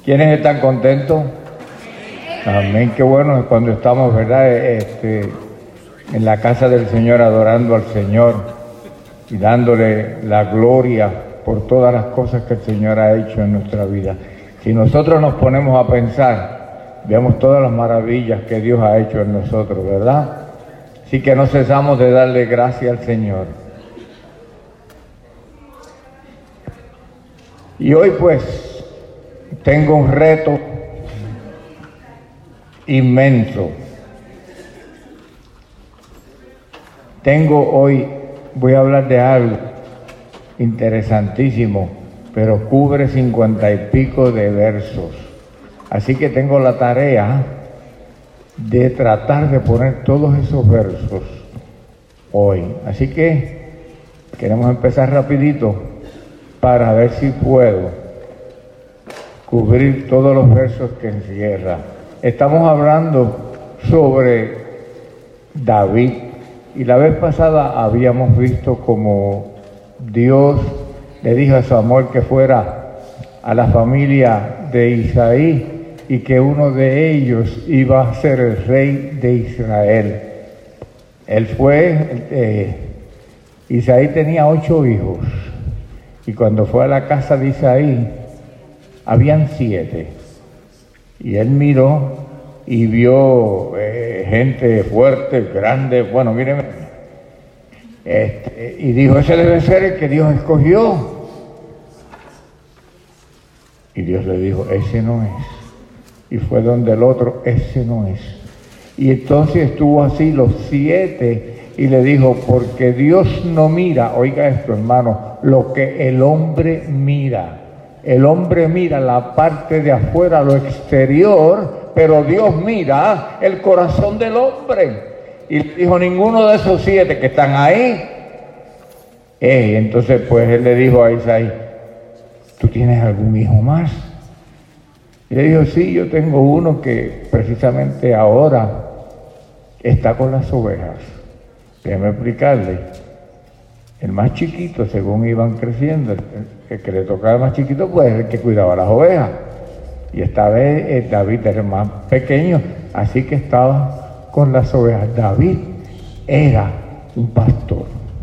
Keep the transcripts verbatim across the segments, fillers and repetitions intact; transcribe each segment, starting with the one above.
¿Quiénes están contentos? Amén, qué bueno es cuando estamos, ¿verdad? Este, en la casa del Señor, adorando al Señor y dándole la gloria por todas las cosas que el Señor ha hecho en nuestra vida. Si nosotros nos ponemos a pensar, vemos todas las maravillas que Dios ha hecho en nosotros, ¿verdad? Así que no cesamos de darle gracias al Señor. Y hoy pues tengo un reto inmenso. Tengo hoy, voy a hablar de algo interesantísimo, pero cubre cincuenta y pico de versos. Así que tengo la tarea de tratar de poner todos esos versos hoy. Así que queremos empezar rapidito para ver si puedo cubrir todos los versos que encierra. Estamos hablando sobre David, y la vez pasada habíamos visto como Dios le dijo a Samuel que fuera a la familia de Isaí y que uno de ellos iba a ser el rey de Israel. Él fue, eh, Isaí tenía ocho hijos, y cuando fue a la casa de Isaí, habían siete. Y él miró y vio eh, gente fuerte, grande, bueno, miren, este, y dijo, ese debe ser el que Dios escogió. Y Dios le dijo, ese no es. Y fue donde el otro, ese no es. Y entonces estuvo así los siete, y le dijo, porque Dios no mira, oiga esto hermano, lo que el hombre mira. El hombre mira la parte de afuera, lo exterior, pero Dios mira el corazón del hombre. Y dijo, ninguno de esos siete que están ahí. Eh, entonces pues él le dijo a Isaí, ¿tú tienes algún hijo más? Y le dijo, sí, yo tengo uno que precisamente ahora está con las ovejas. Déjeme explicarle. El más chiquito, según iban creciendo, el, el que le tocaba más chiquito, pues el que cuidaba las ovejas. Y esta vez eh, David era el más pequeño, así que estaba con las ovejas. David era un pastor.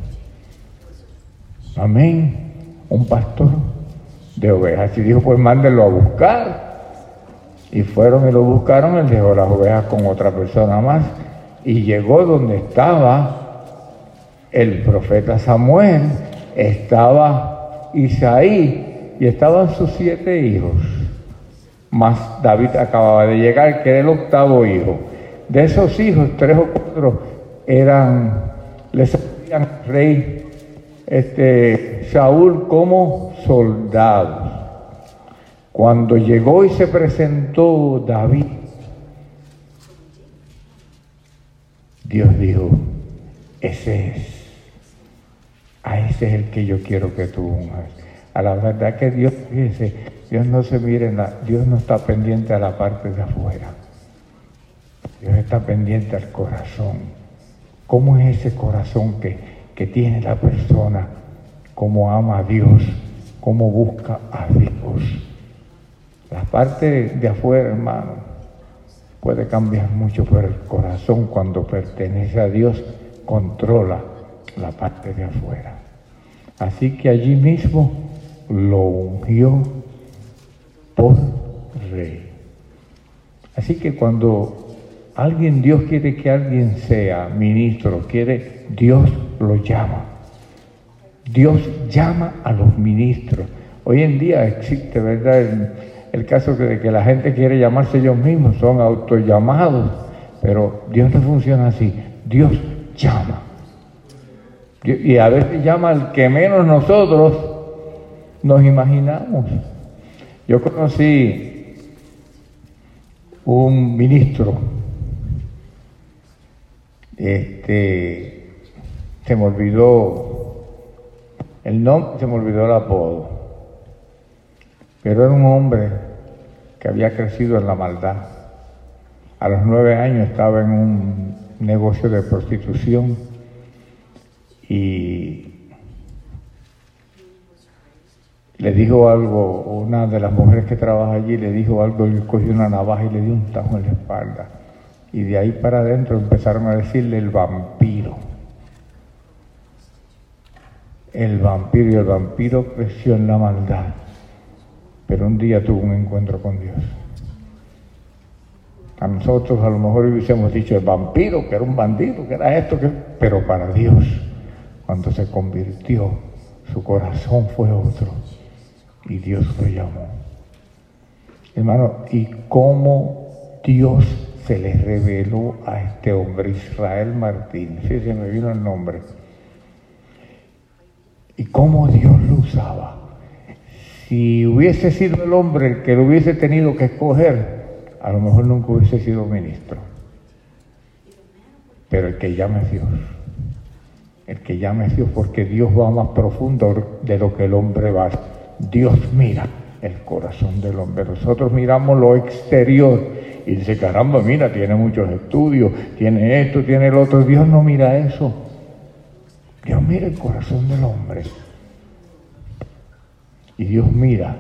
Amén. Un pastor de ovejas. Y dijo, pues mándenlo a buscar. Y fueron y lo buscaron, él dejó las ovejas con otra persona más. Y llegó donde estaba el profeta Samuel, estaba Isaí y estaban sus siete hijos. Más David acababa de llegar, que era el octavo hijo. De esos hijos, tres o cuatro eran, le servían al rey este, Saúl como soldados. Cuando llegó y se presentó David, Dios dijo, ese es. A ese es el que yo quiero que tú unjas. A la verdad que Dios, fíjese, Dios no se mire, en la, Dios no está pendiente a la parte de afuera. Dios está pendiente al corazón. ¿Cómo es ese corazón que, que tiene la persona? ¿Cómo ama a Dios? ¿Cómo busca a Dios? La parte de afuera, hermano, puede cambiar mucho, pero el corazón, cuando pertenece a Dios, controla la parte de afuera. Así que allí mismo lo ungió por rey. Así que cuando alguien, Dios quiere que alguien sea ministro, quiere, Dios lo llama. Dios llama a los ministros. Hoy en día existe, ¿verdad?, el, el caso de que la gente quiere llamarse ellos mismos, son autollamados, pero Dios no funciona así. Dios llama. Y a veces llama al que menos nosotros nos imaginamos. Yo conocí un ministro, este, se me olvidó el nombre, se me olvidó el apodo, pero era un hombre que había crecido en la maldad. A los nueve años estaba en un negocio de prostitución y le dijo algo, una de las mujeres que trabaja allí le dijo algo, y cogió una navaja y le dio un tajo en la espalda. Y de ahí para adentro empezaron a decirle el vampiro. El vampiro, y el vampiro creció en la maldad. Pero un día tuvo un encuentro con Dios. A nosotros a lo mejor hubiésemos dicho el vampiro, que era un bandido, que era esto, que... pero para Dios, cuando se convirtió, su corazón fue otro. Y Dios lo llamó. Hermano, ¿y cómo Dios se le reveló a este hombre, Israel Martínez? Sí, se me vino el nombre. ¿Y cómo Dios lo usaba? Si hubiese sido el hombre el que lo hubiese tenido que escoger, a lo mejor nunca hubiese sido ministro. Pero el que llama es Dios. El que llama es Dios, porque Dios va más profundo de lo que el hombre va. Dios mira el corazón del hombre. Nosotros miramos lo exterior y dice, caramba, mira, tiene muchos estudios, tiene esto, tiene el otro. Dios no mira eso. Dios mira el corazón del hombre. Y Dios mira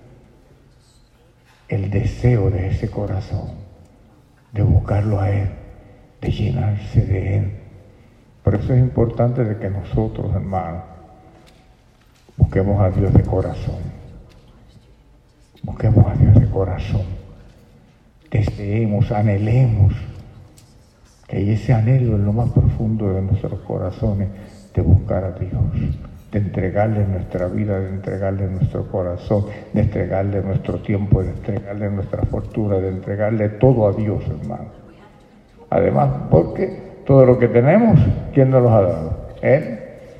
el deseo de ese corazón, de buscarlo a Él, de llenarse de Él. Por eso es importante de que nosotros, hermanos, busquemos a Dios de corazón. Busquemos a Dios de corazón. Deseemos, anhelemos, que ese anhelo es lo más profundo de nuestros corazones, de buscar a Dios, de entregarle nuestra vida, de entregarle nuestro corazón, de entregarle nuestro tiempo, de entregarle nuestra fortuna, de entregarle todo a Dios, hermano. Además, porque todo lo que tenemos, ¿quién nos lo ha dado? Él.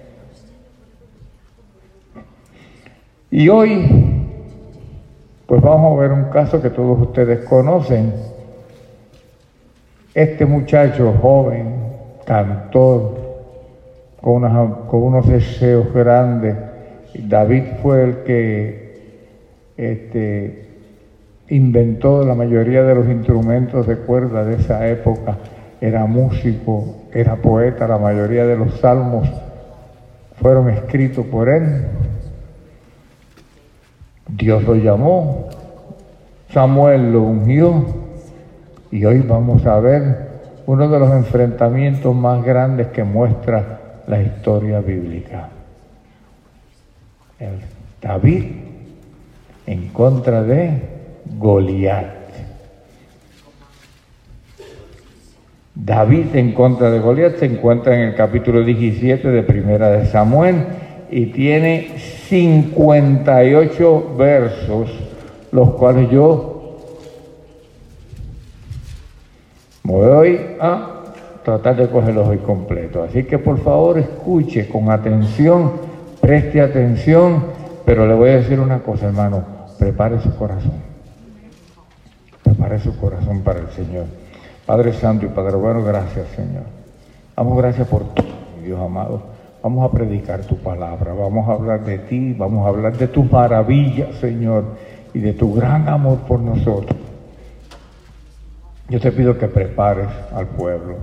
Y hoy, pues vamos a ver un caso que todos ustedes conocen. Este muchacho joven, cantor, con, unas, con unos deseos grandes. David fue el que este, inventó la mayoría de los instrumentos de cuerda de esa época. Era músico, era poeta, la mayoría de los salmos fueron escritos por él. Dios lo llamó, Samuel lo ungió, y hoy vamos a ver uno de los enfrentamientos más grandes que muestra la historia bíblica. El David en contra de Goliat. David en contra de Goliat se encuentra en el capítulo diecisiete de Primera de Samuel y tiene cincuenta y ocho versos, los cuales yo voy a tratar de cogerlos hoy completos. Así que por favor escuche con atención, preste atención, pero le voy a decir una cosa, hermano, prepare su corazón, prepare su corazón para el Señor. Padre Santo y Padre Bueno, gracias, Señor. Damos gracias por todo, mi Dios amado. Vamos a predicar tu palabra, vamos a hablar de ti, vamos a hablar de tus maravillas, Señor, y de tu gran amor por nosotros. Yo te pido que prepares al pueblo.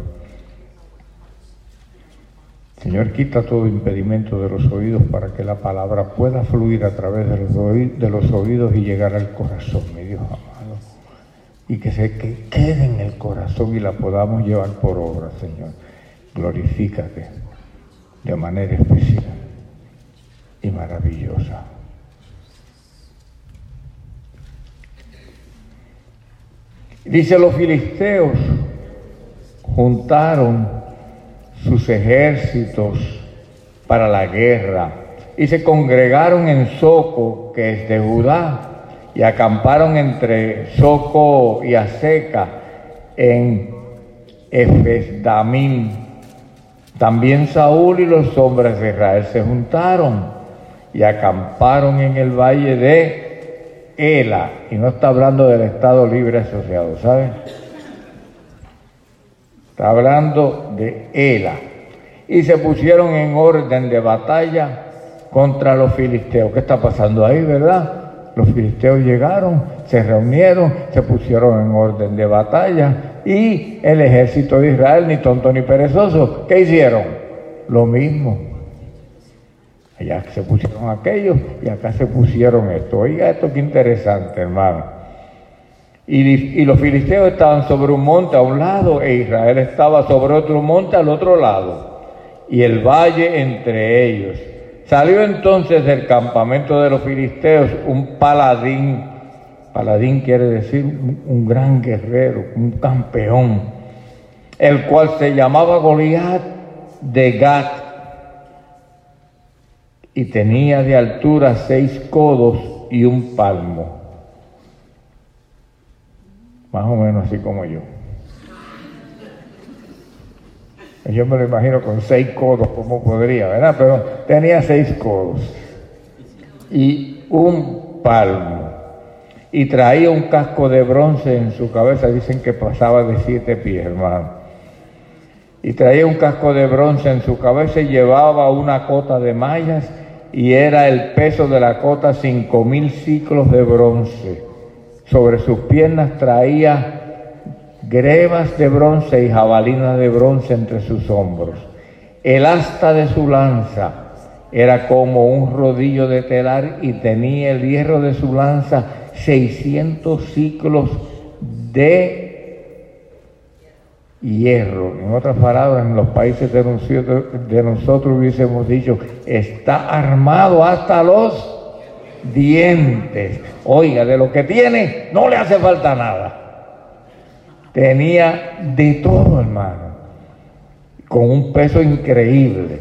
Señor, quita todo impedimento de los oídos para que la palabra pueda fluir a través de los oídos, de los oídos y llegar al corazón, mi Dios amado. Y que se que quede en el corazón y la podamos llevar por obra, Señor. Glorifícate de manera especial y maravillosa. Dice, los filisteos juntaron sus ejércitos para la guerra y se congregaron en Soco, que es de Judá, y acamparon entre Soco y Aseca en Efes-Damim. También Saúl y los hombres de Israel se juntaron y acamparon en el valle de Ela. Y no está hablando del Estado Libre Asociado, ¿saben? Está hablando de Ela. Y se pusieron en orden de batalla contra los filisteos. ¿Qué está pasando ahí, verdad? Los filisteos llegaron, se reunieron, se pusieron en orden de batalla y el ejército de Israel, ni tonto ni perezoso, ¿qué hicieron? Lo mismo. Allá se pusieron aquellos y acá se pusieron esto. Oiga esto, qué interesante, hermano. Y, y los filisteos estaban sobre un monte a un lado e Israel estaba sobre otro monte al otro lado, y el valle entre ellos. Salió entonces del campamento de los filisteos un paladín. Paladín quiere decir un, un gran guerrero, un campeón, el cual se llamaba Goliat de Gat, y tenía de altura seis codos y un palmo. Más o menos así como yo. Yo me lo imagino con seis codos, como podría, ¿verdad? Pero tenía seis codos y un palmo. Y traía un casco de bronce en su cabeza. Dicen que pasaba de siete pies, hermano. Y traía un casco de bronce en su cabeza y llevaba una cota de mallas, y era el peso de la cota cinco mil ciclos de bronce. Sobre sus piernas traía grebas de bronce y jabalinas de bronce entre sus hombros. El asta de su lanza era como un rodillo de telar, y tenía el hierro de su lanza seiscientos ciclos de hierro. En otras palabras, en los países de nosotros, de nosotros hubiésemos dicho, está armado hasta los dientes. Oiga, de lo que tiene no le hace falta nada. Tenía de todo, hermano, con un peso increíble.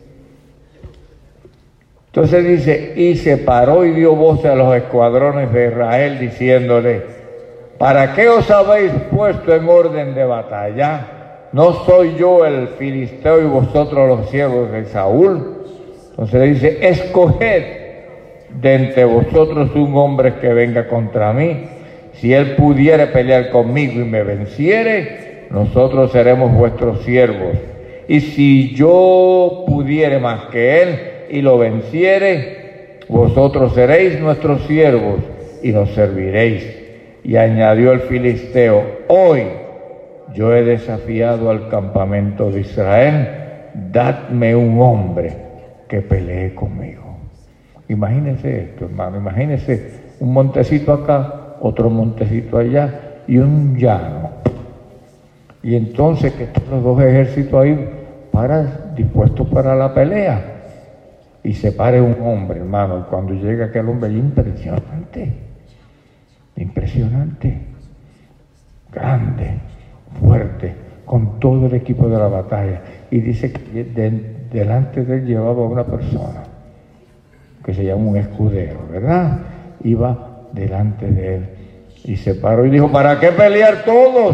Entonces dice, y se paró y dio voces a los escuadrones de Israel diciéndole, ¿para qué os habéis puesto en orden de batalla? ¿No soy yo el filisteo y vosotros los siervos de Saúl? Entonces dice, escoged de entre vosotros un hombre que venga contra mí. Si él pudiere pelear conmigo y me venciere, nosotros seremos vuestros siervos. Y si yo pudiere más que él y lo venciere, vosotros seréis nuestros siervos y nos serviréis. Y añadió el filisteo, hoy yo he desafiado al campamento de Israel, dadme un hombre que pelee conmigo. Imagínense esto, hermano, imagínense un montecito acá, otro montecito allá y un llano. Y entonces que están los dos ejércitos ahí para, dispuestos para la pelea. Y se pare un hombre, hermano, cuando llega aquel hombre, impresionante, impresionante, grande, fuerte, con todo el equipo de la batalla. Y dice que de, delante de él llevaba una persona que se llama un escudero, ¿verdad? Iba delante de él y se paró y dijo, ¿para qué pelear todos?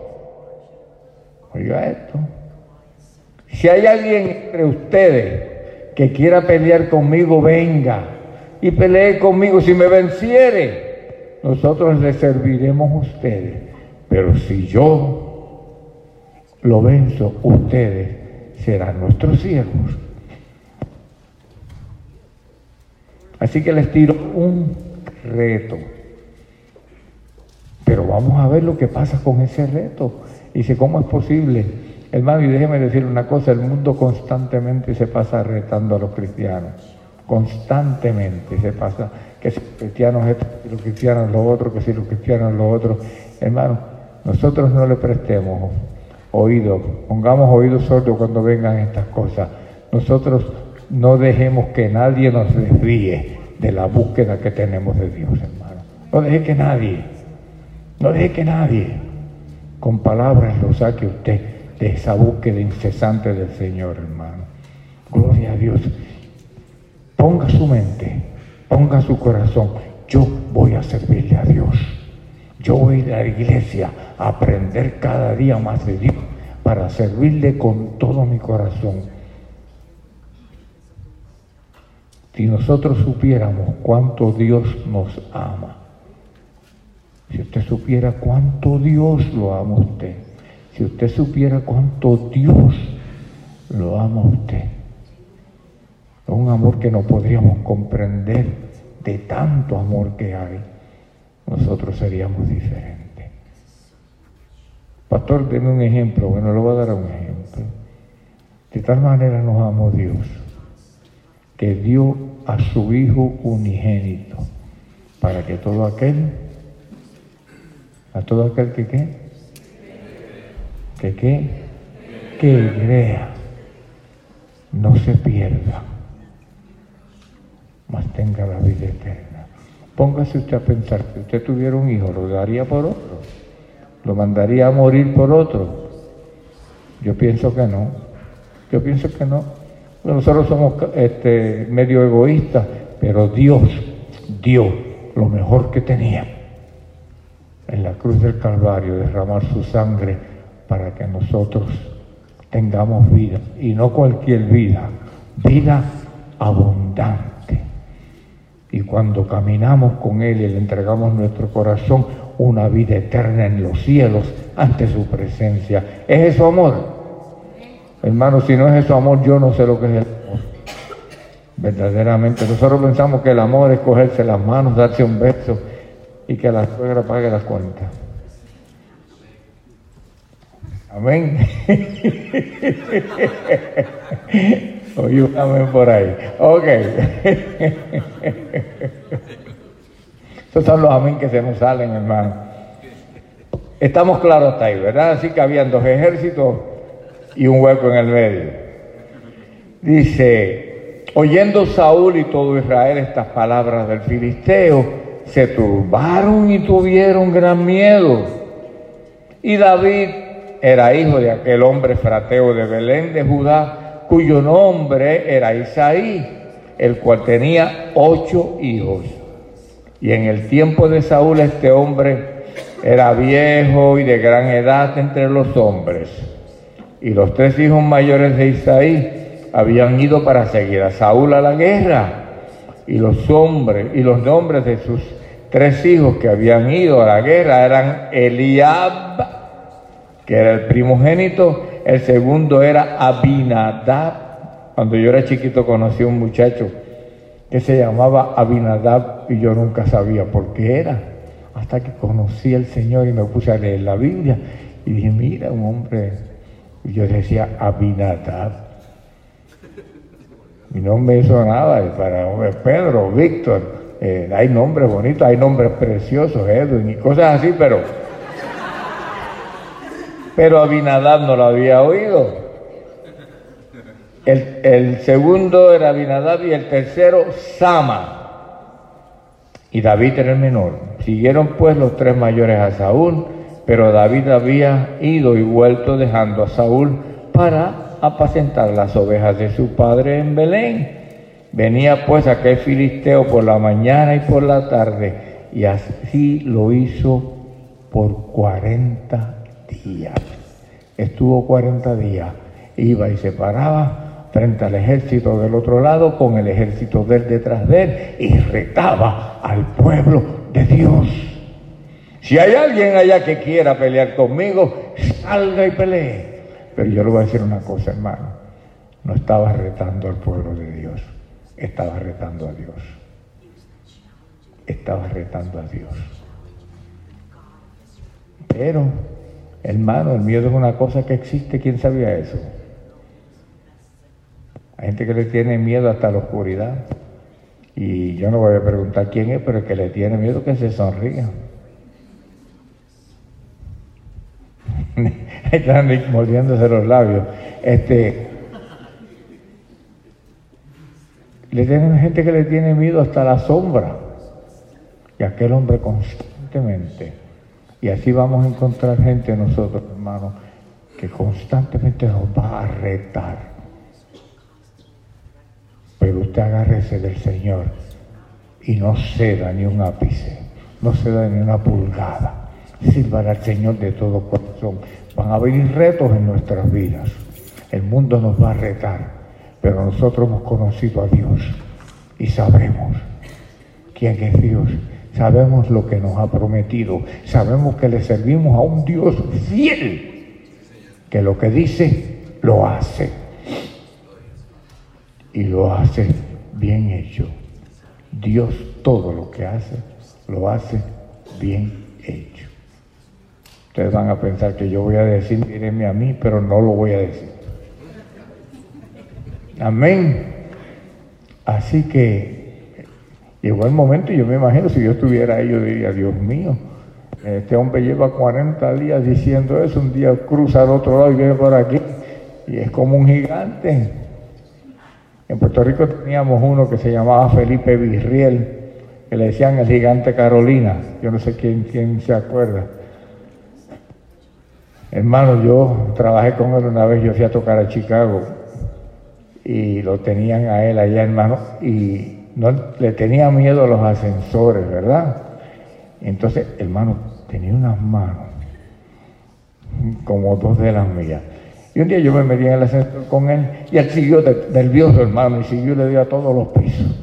Oiga esto, si hay alguien entre ustedes que quiera pelear conmigo, venga y pelee conmigo. Si me venciere, nosotros le serviremos a ustedes, pero si yo lo venzo, ustedes serán nuestros siervos. Así que les tiro un reto, pero vamos a ver lo que pasa con ese reto. Dice, ¿cómo es posible? Hermano, y déjeme decir una cosa, el mundo constantemente se pasa retando a los cristianos, constantemente se pasa, que si los cristianos esto, que si los cristianos lo otro, que si los cristianos lo otro. Hermano, nosotros no le prestemos oído, pongamos oídos sordos cuando vengan estas cosas. Nosotros no dejemos que nadie nos desvíe de la búsqueda que tenemos de Dios, hermano. No deje que nadie, no deje que nadie con palabras lo saque usted de esa búsqueda incesante del Señor, hermano. Gloria a Dios. Ponga su mente, ponga su corazón. Yo voy a servirle a Dios. Yo voy a ir a la iglesia a aprender cada día más de Dios para servirle con todo mi corazón. Si nosotros supiéramos cuánto Dios nos ama, si usted supiera cuánto Dios lo ama a usted, si usted supiera cuánto Dios lo ama a usted, un amor que no podríamos comprender, de tanto amor que hay, nosotros seríamos diferentes. Pastor, denme un ejemplo. Bueno, le voy a dar un ejemplo. De tal manera nos amó Dios que dio a su Hijo unigénito, para que todo aquel, a todo aquel que qué, que qué, que crea, no se pierda, mas tenga la vida eterna. Póngase usted a pensar, si usted tuviera un hijo, ¿lo daría por otro? ¿Lo mandaría a morir por otro? Yo pienso que no, yo pienso que no. Nosotros somos este, medio egoístas, pero Dios dio lo mejor que tenía en la cruz del Calvario, derramar su sangre para que nosotros tengamos vida, y no cualquier vida, vida abundante. Y cuando caminamos con Él y le entregamos nuestro corazón, una vida eterna en los cielos ante su presencia. ¿Es eso amor? Hermano, si no es eso amor, yo no sé lo que es el amor. Verdaderamente, nosotros pensamos que el amor es cogerse las manos, darse un beso y que la suegra pague las cuentas. Amén. Oye, un amén por ahí. Ok. Esos son los amén que se nos salen, hermano. Estamos claros hasta ahí, ¿verdad? Así que habían dos ejércitos y un hueco en el medio. Dice, oyendo Saúl y todo Israel estas palabras del filisteo, se turbaron y tuvieron gran miedo. Y David era hijo de aquel hombre frateo de Belén de Judá, cuyo nombre era Isaí, el cual tenía ocho hijos. Y en el tiempo de Saúl este hombre era viejo y de gran edad entre los hombres. Y los tres hijos mayores de Isaí habían ido para seguir a Saúl a la guerra. Y los hombres y los nombres de sus tres hijos que habían ido a la guerra eran Eliab, que era el primogénito. El segundo era Abinadab. Cuando yo era chiquito conocí a un muchacho que se llamaba Abinadab y yo nunca sabía por qué era, hasta que conocí al Señor y me puse a leer la Biblia y dije, mira, un hombre, y yo decía Abinadab. Y no me hizo nada para hombre, Pedro, Víctor, eh, hay nombres bonitos, hay nombres preciosos, Edwin y cosas así, pero pero Abinadab no lo había oído. El, el segundo era Abinadab y el tercero Sama. Y David era el menor. Siguieron pues los tres mayores a Saúl, pero David había ido y vuelto dejando a Saúl para apacentar las ovejas de su padre en Belén. Venía pues aquel filisteo por la mañana y por la tarde, y así lo hizo por cuarenta días. Estuvo cuarenta días, iba y se paraba frente al ejército del otro lado, con el ejército de él detrás de él, y retaba al pueblo de Dios. Si hay alguien allá que quiera pelear conmigo, salga y pelee. Pero yo le voy a decir una cosa, hermano, no estaba retando al pueblo de Dios, estaba retando a Dios. Estaba retando a Dios. Pero, hermano, el miedo es una cosa que existe. ¿Quién sabía eso? Hay gente que le tiene miedo hasta la oscuridad. Y yo no voy a preguntar quién es, pero el que le tiene miedo que se sonría. Están mordiéndose los labios. Este, le tienen gente que le tiene miedo hasta la sombra. Y aquel hombre constantemente. Y así vamos a encontrar gente nosotros, hermanos, que constantemente nos va a retar. Pero usted agárrese del Señor y no ceda ni un ápice, no ceda ni una pulgada. Sirvan al Señor de todo corazón. Van a venir retos en nuestras vidas. El mundo nos va a retar, pero nosotros hemos conocido a Dios y sabemos quién es Dios. Sabemos lo que nos ha prometido. Sabemos que le servimos a un Dios fiel, que lo que dice, lo hace. Y lo hace bien hecho. Dios todo lo que hace, lo hace bien hecho. Ustedes van a pensar que yo voy a decir, mírenme a mí, pero no lo voy a decir. Amén. Así que llegó el momento, y yo me imagino, si yo estuviera ahí, yo diría, Dios mío, este hombre lleva cuarenta días diciendo eso, un día cruza al otro lado y viene por aquí, y es como un gigante. En Puerto Rico teníamos uno que se llamaba Felipe Virriel, que le decían el gigante Carolina. Yo no sé quién, quién se acuerda. Hermano, yo trabajé con él una vez, yo fui a tocar a Chicago y lo tenían a él allá, hermano, y no le tenía miedo a los ascensores, ¿verdad? Entonces, hermano, tenía unas manos como dos de las mías. Y un día yo me metí en el ascensor con él y él siguió de, nervioso, hermano, y siguió y le dio a todos los pisos.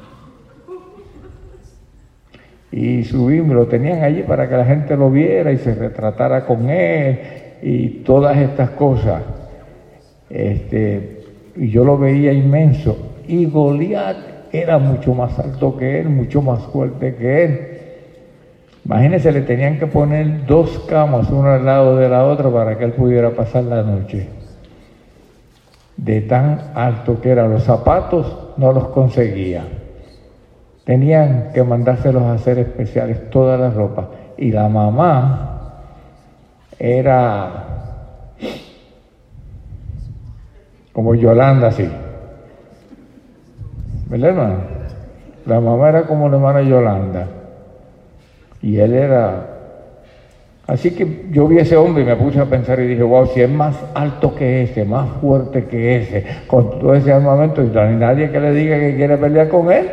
Y subimos, lo tenían allí para que la gente lo viera y se retratara con él y todas estas cosas. Este, y yo lo veía inmenso. Y Goliat era mucho más alto que él, mucho más fuerte que él. Imagínense, le tenían que poner dos camas, una al lado de la otra, para que él pudiera pasar la noche. De tan alto que eran los zapatos, no los conseguía. Tenían que mandárselos a hacer especiales, toda la ropa. Y la mamá era como Yolanda, así. ¿Verdad, hermano? La mamá era como la hermana Yolanda. Y él era... Así que yo vi a ese hombre y me puse a pensar y dije, wow, si es más alto que ese, más fuerte que ese, con todo ese armamento, y no hay nadie que le diga que quiere pelear con él.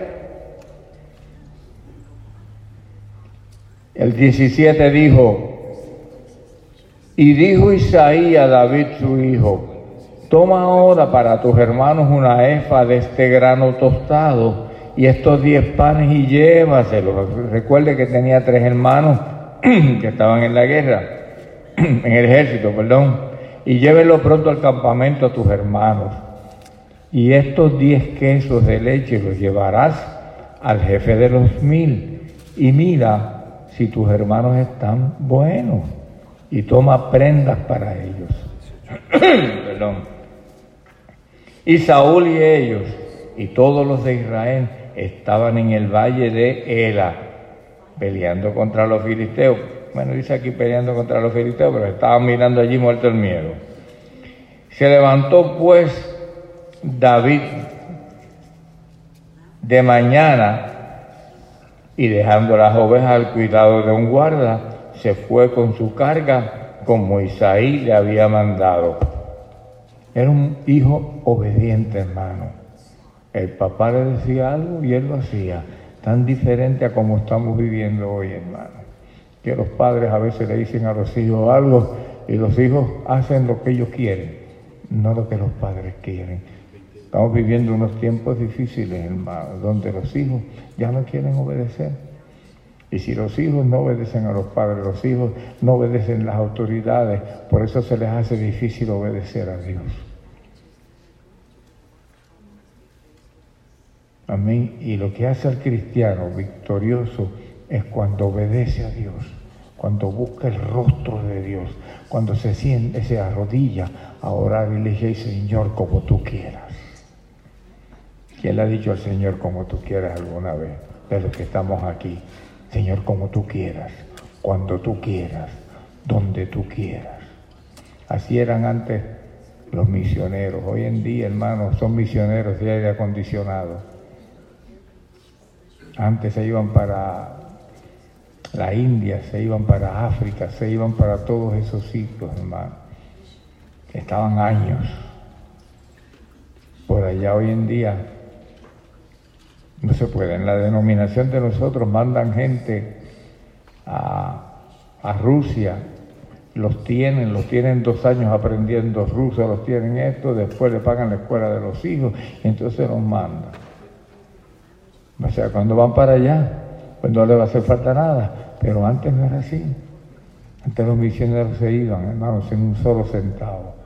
El diecisiete dijo, y dijo Isaí a David su hijo, toma ahora para tus hermanos una efa de este grano tostado y estos diez panes y llévaselos. Recuerde que tenía tres hermanos que estaban en la guerra, en el ejército, perdón, y llévenlo pronto al campamento a tus hermanos. Y estos diez quesos de leche los llevarás al jefe de los mil y mira si tus hermanos están buenos, y toma prendas para ellos. Perdón. Y Saúl y ellos, y todos los de Israel, estaban en el valle de Ela, peleando contra los filisteos. Bueno, dice aquí peleando contra los filisteos, pero estaban mirando allí muerto el miedo. Se levantó pues David de mañana, y dejando las ovejas al cuidado de un guarda, se fue con su carga como Isaí le había mandado. Era un hijo obediente, hermano. El papá le decía algo y él lo hacía, tan diferente a como estamos viviendo hoy, hermano. Que los padres a veces le dicen a los hijos algo y los hijos hacen lo que ellos quieren, no lo que los padres quieren. Estamos viviendo unos tiempos difíciles, hermano, donde los hijos ya no quieren obedecer. Y si los hijos no obedecen a los padres, los hijos no obedecen a las autoridades, por eso se les hace difícil obedecer a Dios. Amén. Y lo que hace al cristiano victorioso es cuando obedece a Dios, cuando busca el rostro de Dios, cuando se siente, se arrodilla a orar y le dice, Señor, como tú quieras. ¿Quién le ha dicho al Señor como tú quieras alguna vez? De los que estamos aquí. Señor, como tú quieras, cuando tú quieras, donde tú quieras. Así eran antes los misioneros. Hoy en día, hermanos, son misioneros de aire acondicionado. Antes se iban para la India, se iban para África, se iban para todos esos sitios, hermano. Estaban años. Por allá hoy en día no se puede. En la denominación de nosotros mandan gente a, a Rusia, los tienen, los tienen dos años aprendiendo ruso, los tienen esto, después le pagan la escuela de los hijos, y entonces los mandan. O sea, cuando van para allá, pues no les va a hacer falta nada, pero antes no era así. Antes los misioneros se iban, hermanos, en un solo centavo.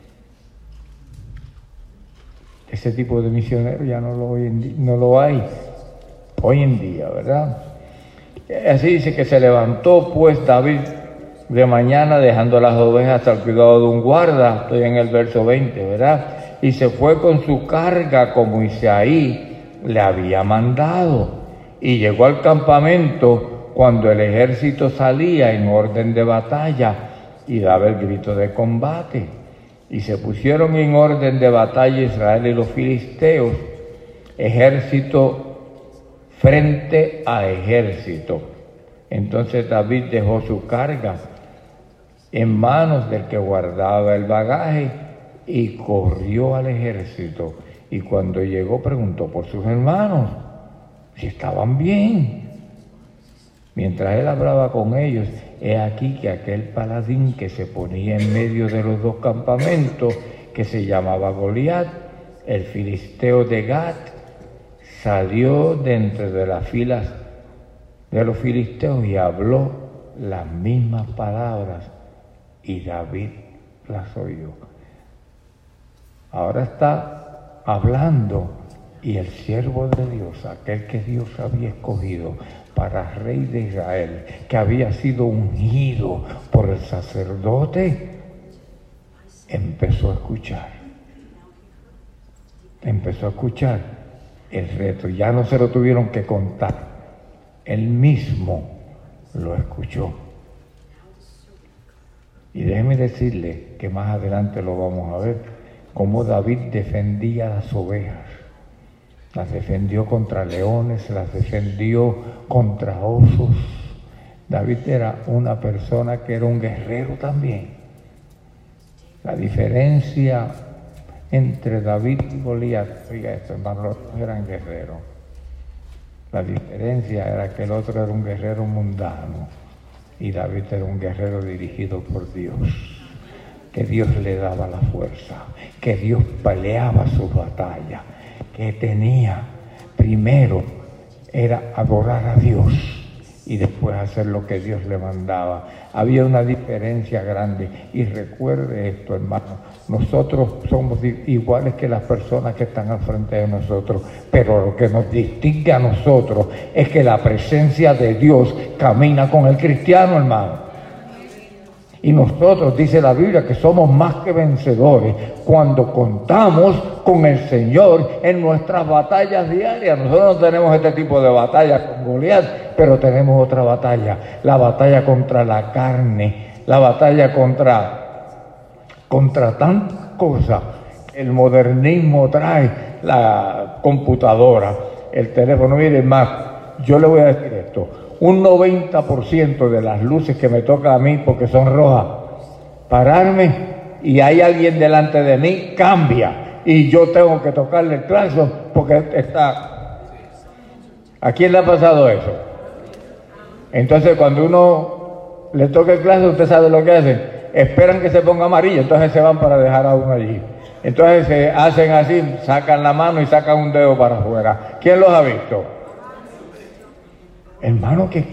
Ese tipo de misioneros ya no lo, hoy en día, no lo hay hoy en día, ¿verdad? Así dice que se levantó pues David de mañana dejando las ovejas al cuidado de un guarda, estoy en el verso veinte, ¿verdad? Y se fue con su carga como Isaí le había mandado. Y llegó al campamento cuando el ejército salía en orden de batalla y daba el grito de combate. Y se pusieron en orden de batalla Israel y los filisteos, ejército frente a ejército. Entonces David dejó su carga en manos del que guardaba el bagaje y corrió al ejército. Y cuando llegó preguntó por sus hermanos si estaban bien. Mientras él hablaba con ellos, he aquí que aquel paladín que se ponía en medio de los dos campamentos, que se llamaba Goliat, el filisteo de Gat, salió de entre de las filas de los filisteos y habló las mismas palabras, y David las oyó. Ahora está hablando, y el siervo de Dios, aquel que Dios había escogido para rey de Israel, que había sido ungido por el sacerdote, empezó a escuchar. Empezó a escuchar el reto. Ya no se lo tuvieron que contar. Él mismo lo escuchó. Y déjeme decirle que más adelante lo vamos a ver, cómo David defendía las ovejas. Las defendió contra leones, las defendió contra osos. David era una persona que era un guerrero también. La diferencia entre David y Goliat, oiga esto, hermano, los dos eran guerreros. La diferencia era que el otro era un guerrero mundano y David era un guerrero dirigido por Dios, que Dios le daba la fuerza, que Dios peleaba sus batallas, que tenía primero era adorar a Dios y después hacer lo que Dios le mandaba. Había una diferencia grande. Y recuerde esto, hermano, nosotros somos iguales que las personas que están al frente de nosotros, pero lo que nos distingue a nosotros es que la presencia de Dios camina con el cristiano, hermano. Y nosotros, dice la Biblia, que somos más que vencedores cuando contamos con el Señor en nuestras batallas diarias. Nosotros no tenemos este tipo de batallas con Goliat, pero tenemos otra batalla, la batalla contra la carne, la batalla contra, contra tantas cosas. El modernismo trae la computadora, el teléfono. Miren más, yo le voy a decir esto. Un noventa por ciento de las luces que me toca a mí, porque son rojas, pararme y hay alguien delante de mí, cambia. Y yo tengo que tocarle el claxon porque está... ¿A quién le ha pasado eso? Entonces cuando uno le toca el claxon, usted sabe lo que hacen. Esperan que se ponga amarillo, entonces se van para dejar a uno allí. Entonces se hacen así, sacan la mano y sacan un dedo para afuera. ¿Quién los ha visto? Hermano, que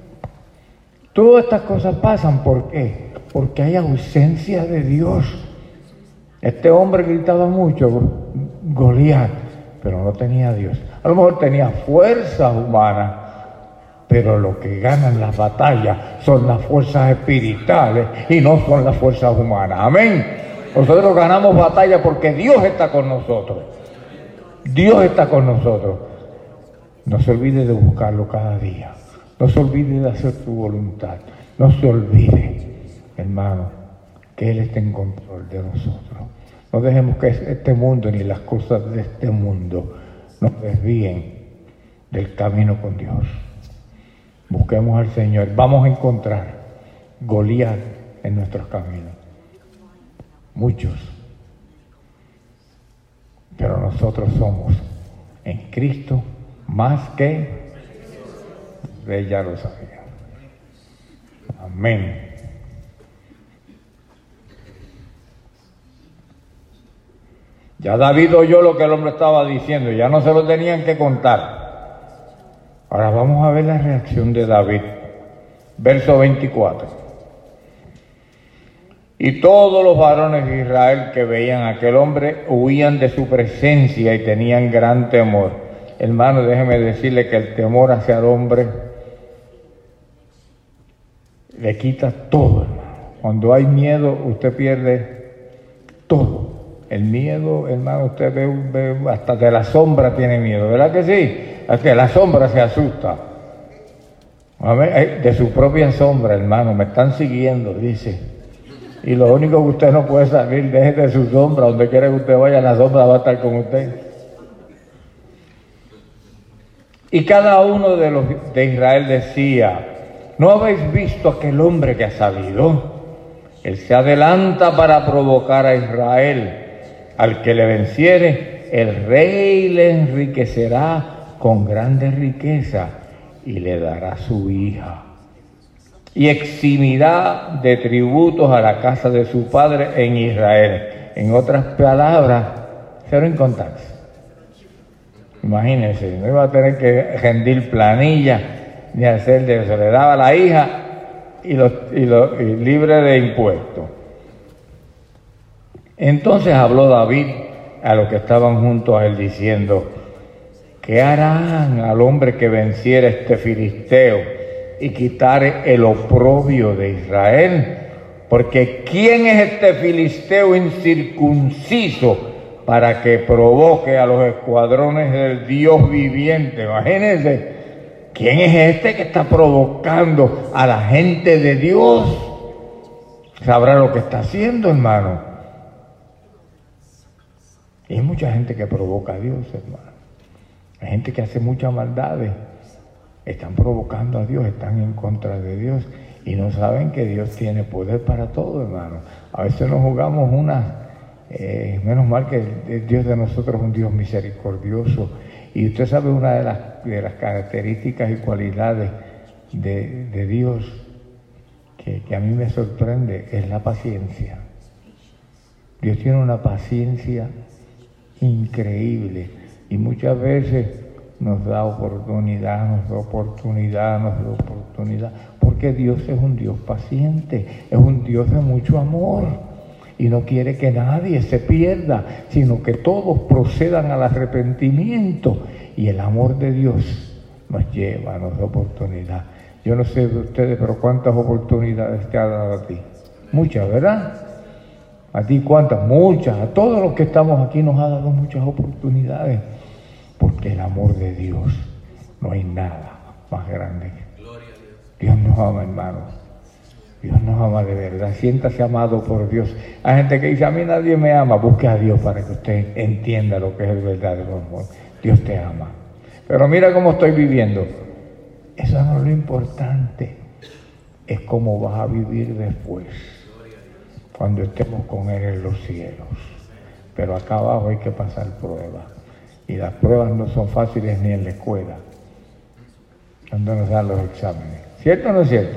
todas estas cosas pasan, ¿por qué? Porque hay ausencia de Dios. Este hombre gritaba mucho, Goliat, pero no tenía a Dios. A lo mejor tenía fuerzas humanas, pero lo que ganan las batallas son las fuerzas espirituales y no son las fuerzas humanas. Amén. Nosotros ganamos batallas porque Dios está con nosotros. Dios está con nosotros. No se olvide de buscarlo cada día. No se olvide de hacer tu voluntad. No se olvide, hermano, que Él está en control de nosotros. No dejemos que este mundo ni las cosas de este mundo nos desvíen del camino con Dios. Busquemos al Señor. Vamos a encontrar Goliat en nuestros caminos. Muchos. Pero nosotros somos en Cristo más que ella lo sabía. Amén. Ya David oyó lo que el hombre estaba diciendo, ya no se lo tenían que contar. Ahora vamos a ver la reacción de David. Verso veinticuatro. Y todos los varones de Israel que veían a aquel hombre huían de su presencia y tenían gran temor. Hermano, déjeme decirle que el temor hacia el hombre le quita todo, hermano. Cuando hay miedo, usted pierde todo. El miedo, hermano, usted ve, ve hasta de la sombra tiene miedo, ¿verdad que sí? Hasta de la sombra se asusta. De su propia sombra, hermano, me están siguiendo, dice. Y lo único que usted no puede salir es de su sombra. Donde quiera que usted vaya, la sombra va a estar con usted. Y cada uno de los de Israel decía: ¿no habéis visto aquel hombre que ha salido? Él se adelanta para provocar a Israel. Al que le venciere, el rey le enriquecerá con grande riqueza y le dará su hija. Y eximirá de tributos a la casa de su padre en Israel. En otras palabras, cero en tax. Imagínense, no iba a tener que rendir planilla ni hacer de eso. Le daba la hija y, lo, y, lo, y libre de impuestos. Entonces habló David a los que estaban junto a él diciendo: ¿qué harán al hombre que venciera este filisteo y quitare el oprobio de Israel? Porque ¿quién es este filisteo incircunciso para que provoque a los escuadrones del Dios viviente? Imagínense, ¿quién es este que está provocando a la gente de Dios? Sabrá lo que está haciendo, hermano. Y hay mucha gente que provoca a Dios, hermano. Hay gente que hace muchas maldades. Están provocando a Dios, están en contra de Dios y no saben que Dios tiene poder para todo, hermano. A veces nos jugamos una, eh, menos mal que el Dios de nosotros es un Dios misericordioso. Y usted sabe una de las, de las características y cualidades de, de Dios que, que a mí me sorprende, es la paciencia. Dios tiene una paciencia increíble y muchas veces nos da oportunidad, nos da oportunidad, nos da oportunidad, porque Dios es un Dios paciente, es un Dios de mucho amor y no quiere que nadie se pierda, sino que todos procedan al arrepentimiento, y el amor de Dios nos lleva, nos da oportunidad. Yo no sé de ustedes, pero ¿cuántas oportunidades te ha dado a ti? Muchas, ¿verdad? ¿A ti cuántas? Muchas. A todos los que estamos aquí nos ha dado muchas oportunidades. Porque el amor de Dios, no hay nada más grande. Dios nos ama, hermanos. Dios nos ama de verdad. Siéntase amado por Dios. Hay gente que dice: a mí nadie me ama. Busque a Dios para que usted entienda lo que es el verdadero amor. Dios te ama. Pero mira cómo estoy viviendo. Eso no es lo importante. Es cómo vas a vivir después, cuando estemos con Él en los cielos. Pero acá abajo hay que pasar pruebas. Y las pruebas no son fáciles ni en la escuela, cuando nos dan los exámenes. ¿Cierto o no es cierto?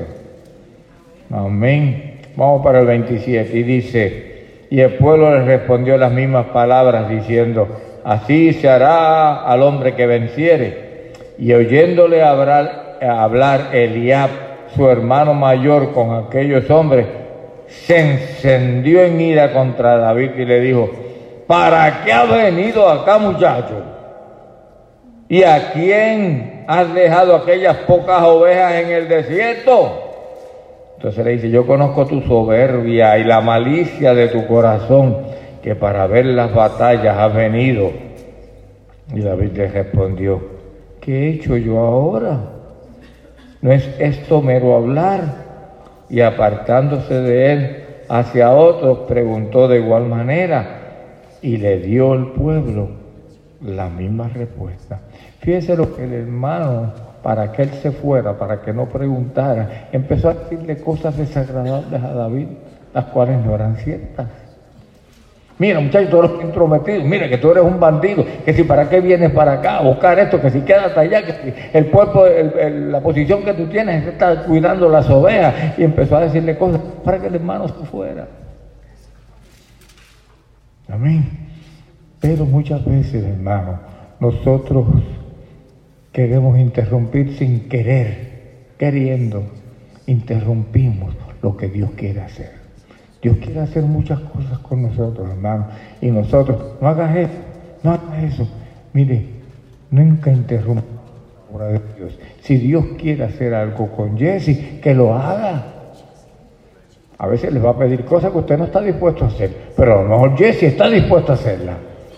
Amén. Vamos para el veintisiete y dice: y el pueblo le respondió las mismas palabras diciendo: así se hará al hombre que venciere. Y oyéndole hablar, hablar Eliab, su hermano mayor, con aquellos hombres, se encendió en ira contra David y le dijo: ¿para qué has venido acá, muchacho? ¿Y a quién has dejado aquellas pocas ovejas en el desierto? Entonces le dice: yo conozco tu soberbia y la malicia de tu corazón, que para ver las batallas has venido. Y David le respondió: ¿qué he hecho yo ahora? ¿No es esto mero hablar? Y apartándose de él hacia otros, preguntó de igual manera, y le dio el pueblo la misma respuesta. Fíjese lo que el hermano, para que él se fuera, para que no preguntara, empezó a decirle cosas desagradables a David, las cuales no eran ciertas. Mira, muchacho, tú eres intrometido, mira que tú eres un bandido, que si para qué vienes para acá a buscar esto, que si quédate allá, que si el pueblo, el, el, la posición que tú tienes es que estás cuidando las ovejas. Y empezó a decirle cosas para que el hermano se fuera. Amén. Pero muchas veces, hermano, nosotros queremos interrumpir sin querer, queriendo, interrumpimos lo que Dios quiere hacer. Dios quiere hacer muchas cosas con nosotros, hermano, y nosotros, no hagas eso, no hagas eso. Mire, nunca interrumpa la obra de Dios. Si Dios quiere hacer algo con Jesse, que lo haga. A veces les va a pedir cosas que usted no está dispuesto a hacer, pero a lo mejor Jesse está dispuesto a hacerlas.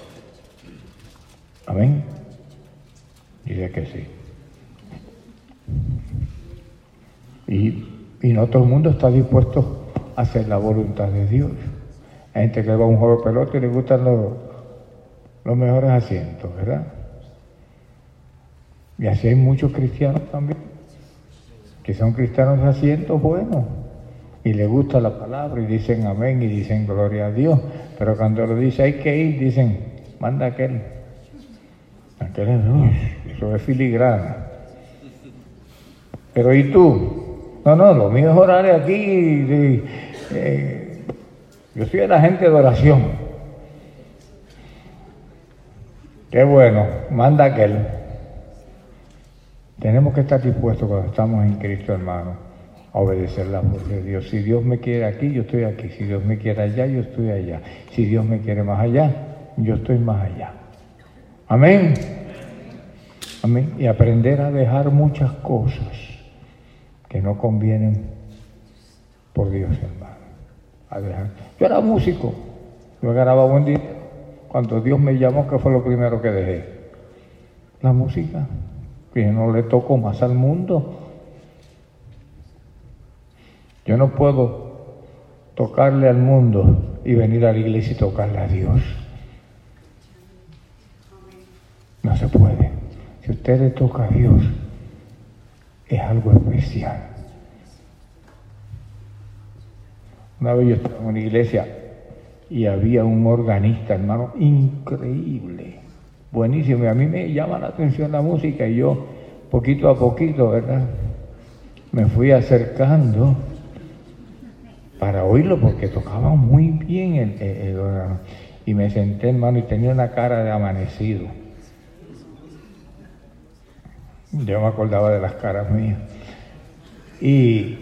Amén. Dice que sí. Y, y no todo el mundo está dispuesto a hacer la voluntad de Dios. Hay gente que va a un juego de pelota y le gustan los, los mejores asientos, ¿verdad? Y así hay muchos cristianos también, que son cristianos de asientos buenos, y les gusta la palabra, y dicen amén, y dicen gloria a Dios, pero cuando lo dice hay que ir, dicen, manda aquel. Aquel es, uy, eso es filigrana. Pero ¿y tú? No, no, lo mío es orar aquí, de, eh, yo soy el agente de oración. Qué bueno, manda aquel. Tenemos que estar dispuestos cuando estamos en Cristo, hermano, a obedecer la voz de Dios. Si Dios me quiere aquí, yo estoy aquí. Si Dios me quiere allá, yo estoy allá. Si Dios me quiere más allá, yo estoy más allá. Amén. Amén. Y aprender a dejar muchas cosas que no convienen por Dios, hermano. A dejar. Yo era músico, yo ganaba buen dinero. Cuando Dios me llamó, ¿qué fue lo primero que dejé? La música. Que no le toco más al mundo. Yo no puedo tocarle al mundo y venir a la iglesia y tocarle a Dios. No se puede. Si usted le toca a Dios, es algo especial. Una vez yo estaba en una iglesia y había un organista, hermano, increíble, buenísimo. Y a mí me llama la atención la música y yo, poquito a poquito, ¿verdad?, me fui acercando para oírlo porque tocaba muy bien el, el, el órgano. Y me senté, hermano, y tenía una cara de amanecido. Yo me acordaba de las caras mías. Y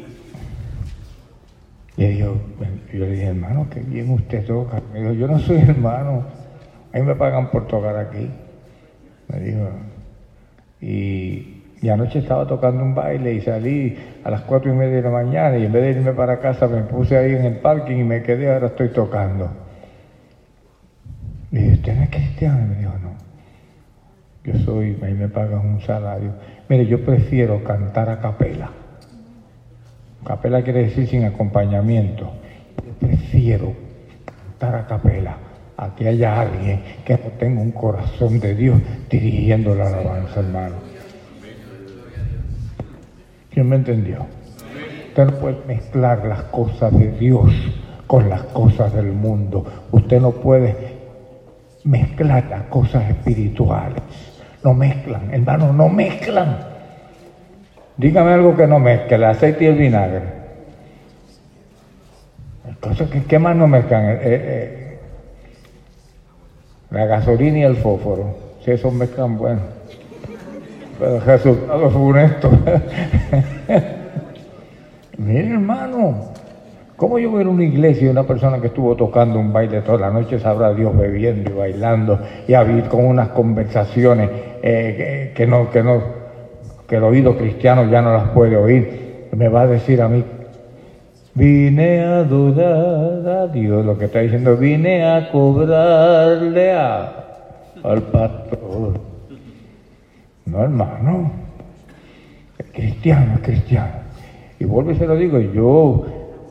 le digo, yo le dije, hermano, qué bien usted toca. Me dijo, yo no soy hermano, a mí me pagan por tocar aquí. Me dijo, y, y anoche estaba tocando un baile y salí a las cuatro y media de la mañana y en vez de irme para casa me puse ahí en el parking y me quedé, ahora estoy tocando. Le dije, ¿usted no es cristiano? Y me dijo, no. Yo soy, ahí me pagan un salario. Mire, yo prefiero cantar a capela. Capela quiere decir sin acompañamiento. Yo prefiero cantar a capela a que haya alguien que no tenga un corazón de Dios dirigiendo la alabanza, hermano. ¿Quién me entendió? Usted no puede mezclar las cosas de Dios con las cosas del mundo. Usted no puede mezclar las cosas espirituales. No mezclan, hermano, no mezclan. Dígame algo que no mezcle, el aceite y el vinagre. Entonces, ¿qué, qué más no mezclan? Eh, eh, la gasolina y el fósforo. Si esos mezclan, bueno. Pero el resultado es funesto. Miren, hermano, ¿cómo yo voy a una iglesia y una persona que estuvo tocando un baile toda la noche, sabrá Dios, bebiendo y bailando y a vivir con unas conversaciones eh, que, que no, que no, que el oído cristiano ya no las puede oír? Me va a decir a mí, vine a adorar a Dios, lo que está diciendo, vine a cobrarle a, al pastor. No, hermano, el cristiano es cristiano. Y vuelvo y se lo digo, yo,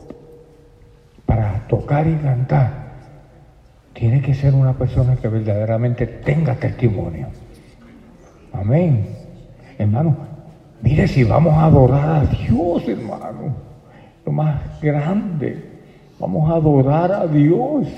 para tocar y cantar, tiene que ser una persona que verdaderamente tenga testimonio. Amén. Hermano, mire, si vamos a adorar a Dios, hermano, lo más grande, vamos a adorar a Dios.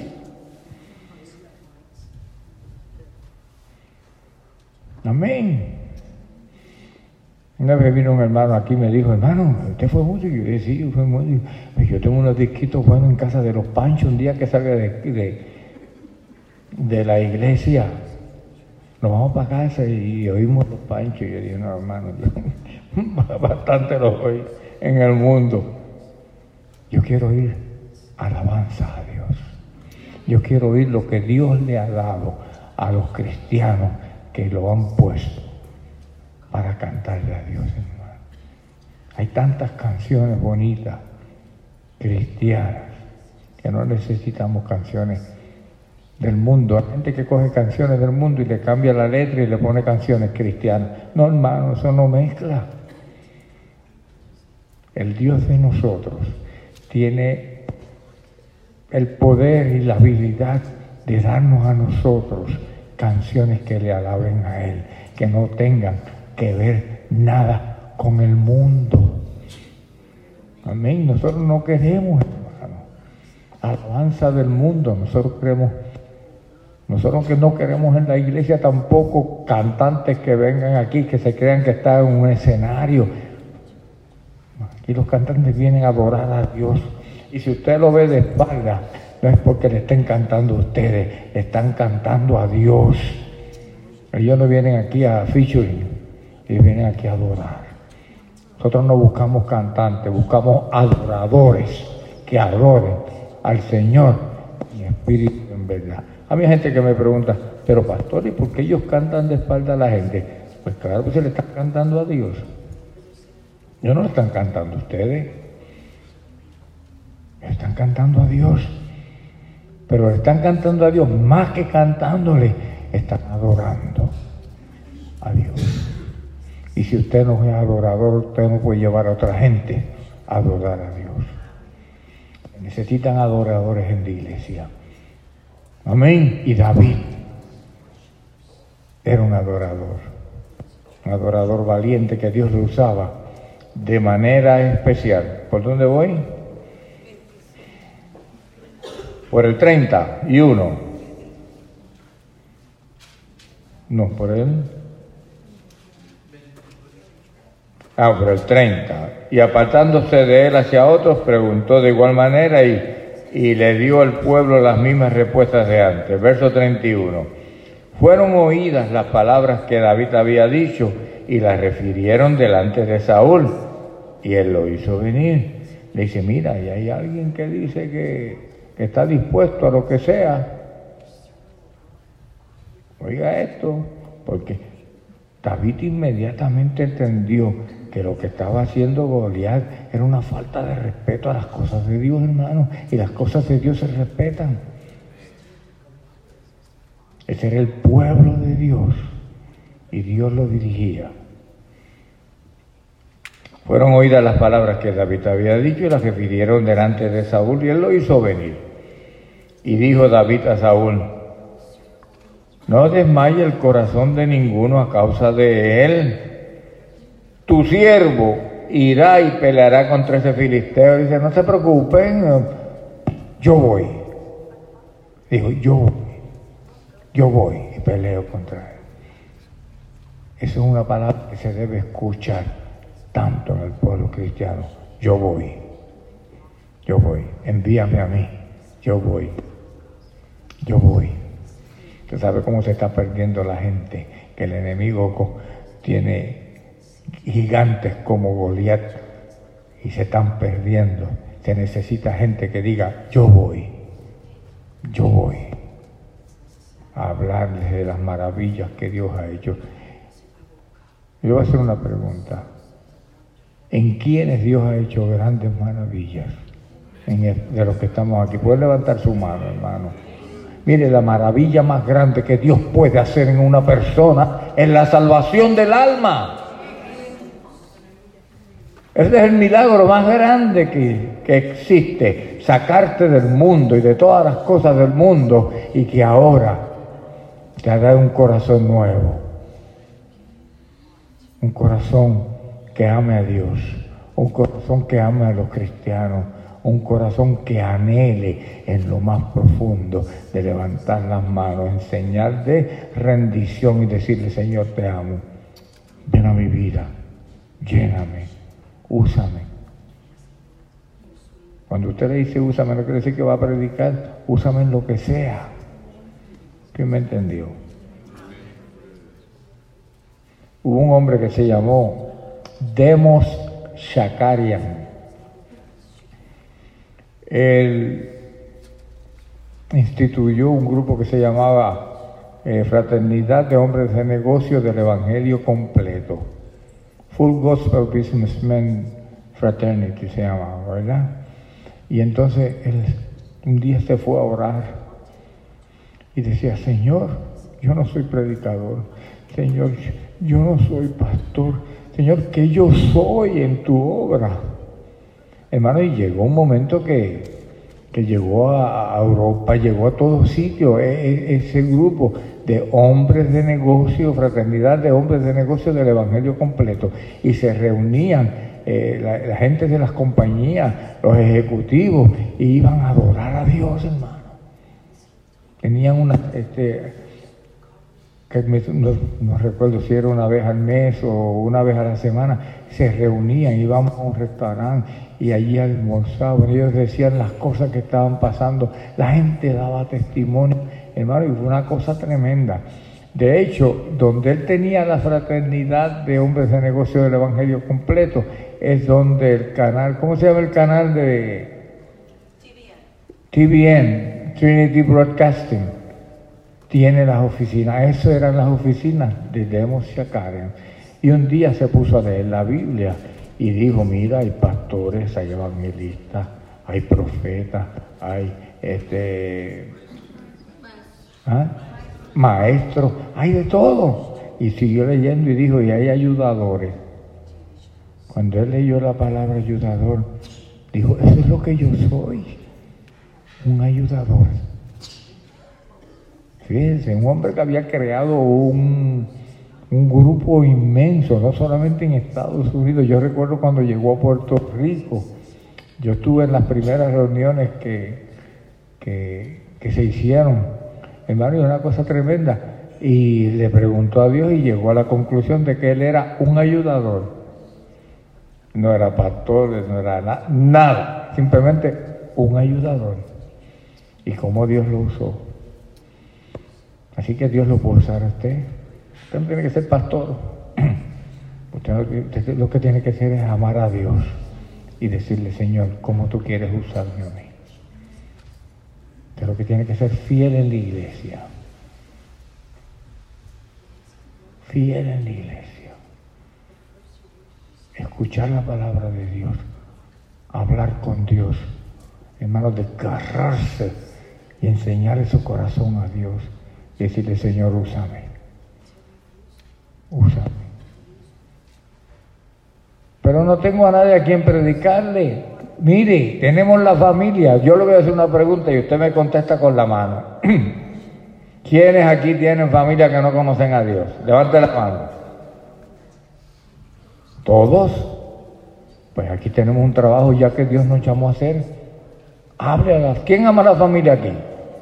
Amén. Una vez vino un hermano aquí y me dijo, hermano, ¿usted fue músico? Y yo dije, sí, yo fui músico. Yo tengo unos disquitos buenos en casa de los Panchos. Un día que salga de, de, de la iglesia, nos vamos para casa y oímos los Panchos. Y yo dije, no, hermano, yo bastante los oí en el mundo. Yo quiero oír alabanza a Dios. Yo quiero oír lo que Dios le ha dado a los cristianos que lo han puesto para cantarle a Dios, hermano. Hay tantas canciones bonitas cristianas, que no necesitamos canciones del mundo. Hay gente que coge canciones del mundo y le cambia la letra y le pone canciones cristianas. No, hermano, eso no mezcla. El Dios de nosotros tiene el poder y la habilidad de darnos a nosotros canciones que le alaben a Él, que no tengan que ver nada con el mundo. Amén. Nosotros no queremos, hermano, alabanza del mundo. Nosotros queremos, nosotros que no queremos en la iglesia tampoco cantantes que vengan aquí, que se crean que están en un escenario. Aquí los cantantes vienen a adorar a Dios. Y si usted lo ve de espalda, no es porque le estén cantando a ustedes, le están cantando a Dios. Ellos no vienen aquí a featuring, ellos vienen aquí a adorar. Nosotros no buscamos cantantes, buscamos adoradores que adoren al Señor en espíritu y en verdad. A mí hay gente que me pregunta, pero pastor, ¿y por qué ellos cantan de espalda a la gente? Pues claro que se le están cantando a Dios. Ellos no le están cantando a ustedes. Están cantando a Dios, pero están cantando a Dios más que cantándole, están adorando a Dios. Y si usted no es adorador, usted no puede llevar a otra gente a adorar a Dios. Necesitan adoradores en la iglesia. Amén. Y David era un adorador, un adorador valiente que Dios lo usaba de manera especial. ¿Por dónde voy? Por el treinta y uno. No, por el... Ah, por el treinta. Y apartándose de él hacia otros, preguntó de igual manera y, y le dio al pueblo las mismas respuestas de antes. Verso treinta y uno. Fueron oídas las palabras que David había dicho y las refirieron delante de Saúl. Y él lo hizo venir. Le dice, mira, y hay alguien que dice que... que está dispuesto a lo que sea. Oiga esto, porque David inmediatamente entendió que lo que estaba haciendo Goliat era una falta de respeto a las cosas de Dios, hermano, y las cosas de Dios se respetan. Ese era el pueblo de Dios, y Dios lo dirigía. Fueron oídas las palabras que David había dicho y las refirieron delante de Saúl, y él lo hizo venir. Y dijo David a Saúl, no desmaye el corazón de ninguno a causa de él. Tu siervo irá y peleará contra ese filisteo. Dice, no se preocupen, yo voy. Dijo, yo voy, yo voy y peleo contra él. Esa es una palabra que se debe escuchar tanto en el pueblo cristiano. Yo voy, yo voy, envíame a mí, yo voy. Yo voy. Usted sabe cómo se está perdiendo la gente, que el enemigo tiene gigantes como Goliat y se están perdiendo. Se necesita gente que diga, yo voy, yo voy a hablarles de las maravillas que Dios ha hecho. Yo voy a hacer una pregunta. ¿En quiénes Dios ha hecho grandes maravillas? En el, de los que estamos aquí. ¿Puede levantar su mano, hermano? Mire, la maravilla más grande que Dios puede hacer en una persona es la salvación del alma. Ese es el milagro más grande que, que existe. Sacarte del mundo y de todas las cosas del mundo y que ahora te ha dado un corazón nuevo. Un corazón que ame a Dios. Un corazón que ame a los cristianos. Un corazón que anhele en lo más profundo de levantar las manos, en señal de rendición y decirle, Señor, te amo, ven a mi vida, lléname, úsame. Cuando usted le dice úsame, no quiere decir que va a predicar, úsame en lo que sea. ¿Quién me entendió? Hubo un hombre que se llamó Demos Shakarian. Él instituyó un grupo que se llamaba eh, Fraternidad de Hombres de Negocios del Evangelio Completo. Full Gospel Businessmen Fraternity se llamaba, ¿verdad? Y entonces él un día se fue a orar y decía, Señor, yo no soy predicador, Señor, yo no soy pastor, Señor, ¿qué yo soy en tu obra? Hermano, y llegó un momento que, que llegó a, a Europa, llegó a todos sitios, e, e, ese grupo de hombres de negocio, fraternidad de hombres de negocio del Evangelio completo, y se reunían eh, la, la gente de las compañías, los ejecutivos, y iban a adorar a Dios, hermano. Tenían una, este, que me, no, no recuerdo si era una vez al mes o una vez a la semana, se reunían, íbamos a un restaurante y allí almorzaban, ellos decían las cosas que estaban pasando, la gente daba testimonio, hermano, y fue una cosa tremenda. De hecho, donde él tenía la fraternidad de hombres de negocio del Evangelio completo, es donde el canal, ¿cómo se llama el canal de T V N? Trinity Broadcasting, tiene las oficinas. Eso eran las oficinas de Demos Shakarian. Y un día se puso a leer la Biblia y dijo, mira, hay pastores, hay evangelistas, hay profetas, hay este ¿ah? maestros, hay de todo. Y siguió leyendo y dijo, y hay ayudadores. Cuando él leyó la palabra ayudador, dijo, eso es lo que yo soy, un ayudador. Fíjense, un hombre que había creado un, un grupo inmenso, no solamente en Estados Unidos. Yo recuerdo cuando llegó a Puerto Rico, yo estuve en las primeras reuniones que, que, que se hicieron, hermano, y una cosa tremenda, y le preguntó a Dios y llegó a la conclusión de que él era un ayudador. No era pastor, no era na- nada, simplemente un ayudador. Y cómo Dios lo usó. Así que Dios lo puede usar a usted. Usted no tiene que ser pastor. Usted, usted lo que tiene que hacer es amar a Dios y decirle, Señor, ¿cómo tú quieres usarme a mí? Usted lo que tiene que ser fiel en la iglesia. Fiel en la iglesia. Escuchar la palabra de Dios. Hablar con Dios. Hermano, desgarrarse y enseñarle su corazón a Dios. Y decirle, Señor, úsame. Úsame. Pero no tengo a nadie a quien predicarle. Mire, tenemos la familia. Yo le voy a hacer una pregunta y usted me contesta con la mano. ¿Quiénes aquí tienen familia que no conocen a Dios? Levante la mano. ¿Todos? Pues aquí tenemos un trabajo ya que Dios nos llamó a hacer. Hable a las... ¿Quién ama a la familia aquí?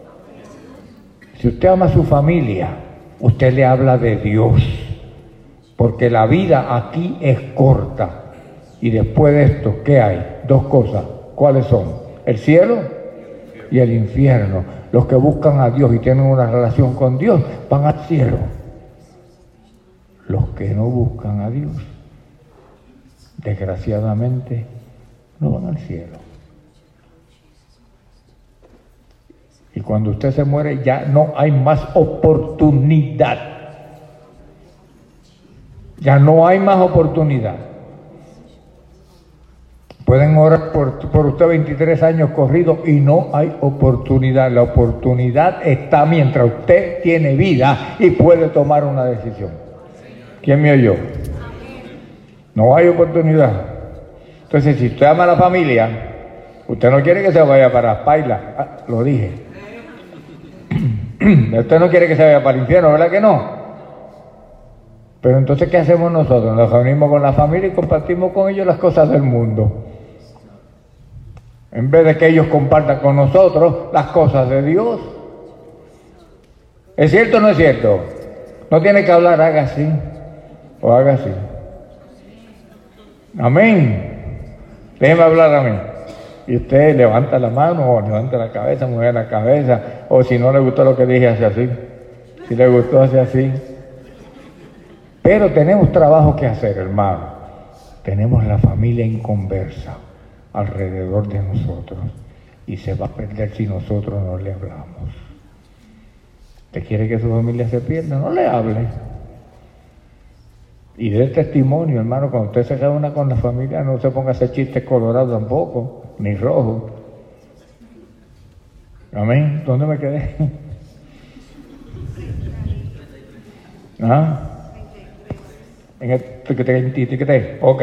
Si usted ama a su familia, usted le habla de Dios. Porque la vida aquí es corta. Y después de esto, ¿qué hay? Dos cosas. ¿Cuáles son? El cielo y el infierno. Los que buscan a Dios y tienen una relación con Dios van al cielo. Los que no buscan a Dios, desgraciadamente, no van al cielo. Y cuando usted se muere ya no hay más oportunidad. Ya no hay más oportunidad. Pueden orar por, por usted veintitrés años corridos y no hay oportunidad. La oportunidad está mientras usted tiene vida y puede tomar una decisión. ¿Quién me oyó? No hay oportunidad. Entonces, si usted ama a la familia, usted no quiere que se vaya para las pailas. Ah, lo dije. Usted no quiere que se vaya para el infierno, ¿verdad que no? Pero entonces, ¿qué hacemos nosotros? Nos reunimos con la familia y compartimos con ellos las cosas del mundo. En vez de que ellos compartan con nosotros las cosas de Dios. ¿Es cierto o no es cierto? No tiene que hablar, haga así o haga así. Amén. Déjeme hablar a mí. Y usted levanta la mano o levanta la cabeza, mueve la cabeza, o si no le gustó lo que dije, hace así. Si le gustó, hace así. Pero tenemos trabajo que hacer, hermano. Tenemos la familia inconversa alrededor de nosotros y se va a perder si nosotros no le hablamos. ¿Usted quiere que su familia se pierda? No le hable. Y dé testimonio, hermano. Cuando usted se reúna con la familia, no se ponga a hacer chistes colorados tampoco, ni rojos. Amén. ¿Dónde me quedé? ¿Ah? En el treinta. Ok.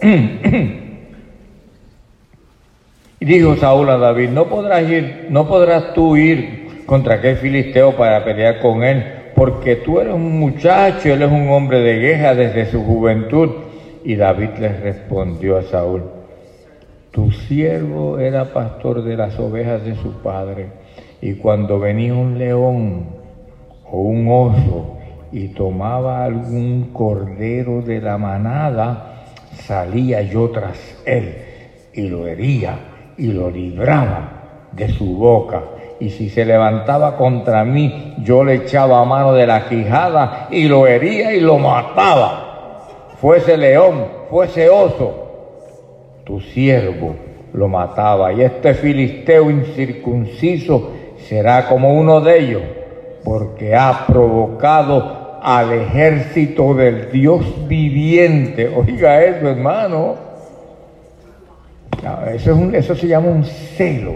Y dijo Saúl a David: no podrás ir, no podrás tú ir contra aquel filisteo para pelear con él, porque tú eres un muchacho, él es un hombre de guerra desde su juventud. Y David le respondió a Saúl: tu siervo era pastor de las ovejas de su padre, y cuando venía un león o un oso y tomaba algún cordero de la manada, salía yo tras él y lo hería y lo libraba de su boca. Y si se levantaba contra mí, yo le echaba mano de la quijada y lo hería y lo mataba. Fuese león, fuese oso, tu siervo lo mataba. Y este filisteo incircunciso será como uno de ellos, porque ha provocado al ejército del Dios viviente. Oiga eso, hermano. Eso, es un, eso se llama un celo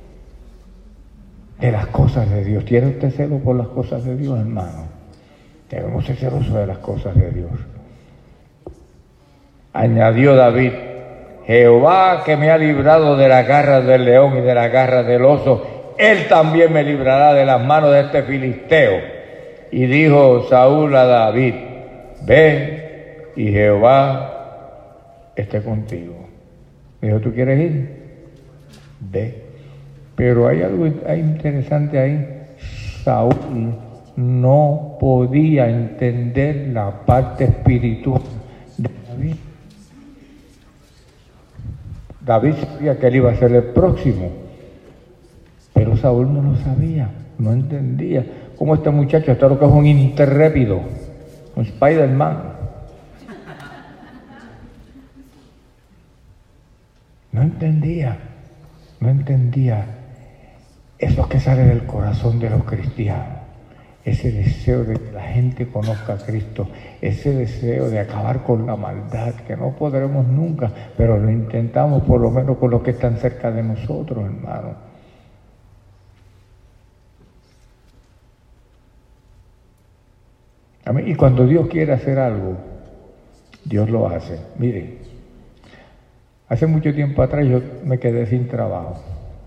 de las cosas de Dios. ¿Tiene usted celo por las cosas de Dios, hermano? Debemos ser celosos de las cosas de Dios. Añadió David: Jehová, que me ha librado de las garras del león y de las garras del oso, él también me librará de las manos de este filisteo. Y dijo Saúl a David: ve y Jehová esté contigo. Dijo: ¿tú quieres ir? Ve. Pero hay algo hay interesante ahí. Saúl no podía entender la parte espiritual de David. David sabía que él iba a ser el próximo, pero Saúl no lo sabía, no entendía. Como este muchacho, esto es lo que es un intrépido, un Spider-Man. No entendía, no entendía eso que sale del corazón de los cristianos, ese deseo de que la gente conozca a Cristo, ese deseo de acabar con la maldad, que no podremos nunca, pero lo intentamos por lo menos con los que están cerca de nosotros, hermano. Y cuando Dios quiere hacer algo, Dios lo hace. Mire, hace mucho tiempo atrás yo me quedé sin trabajo.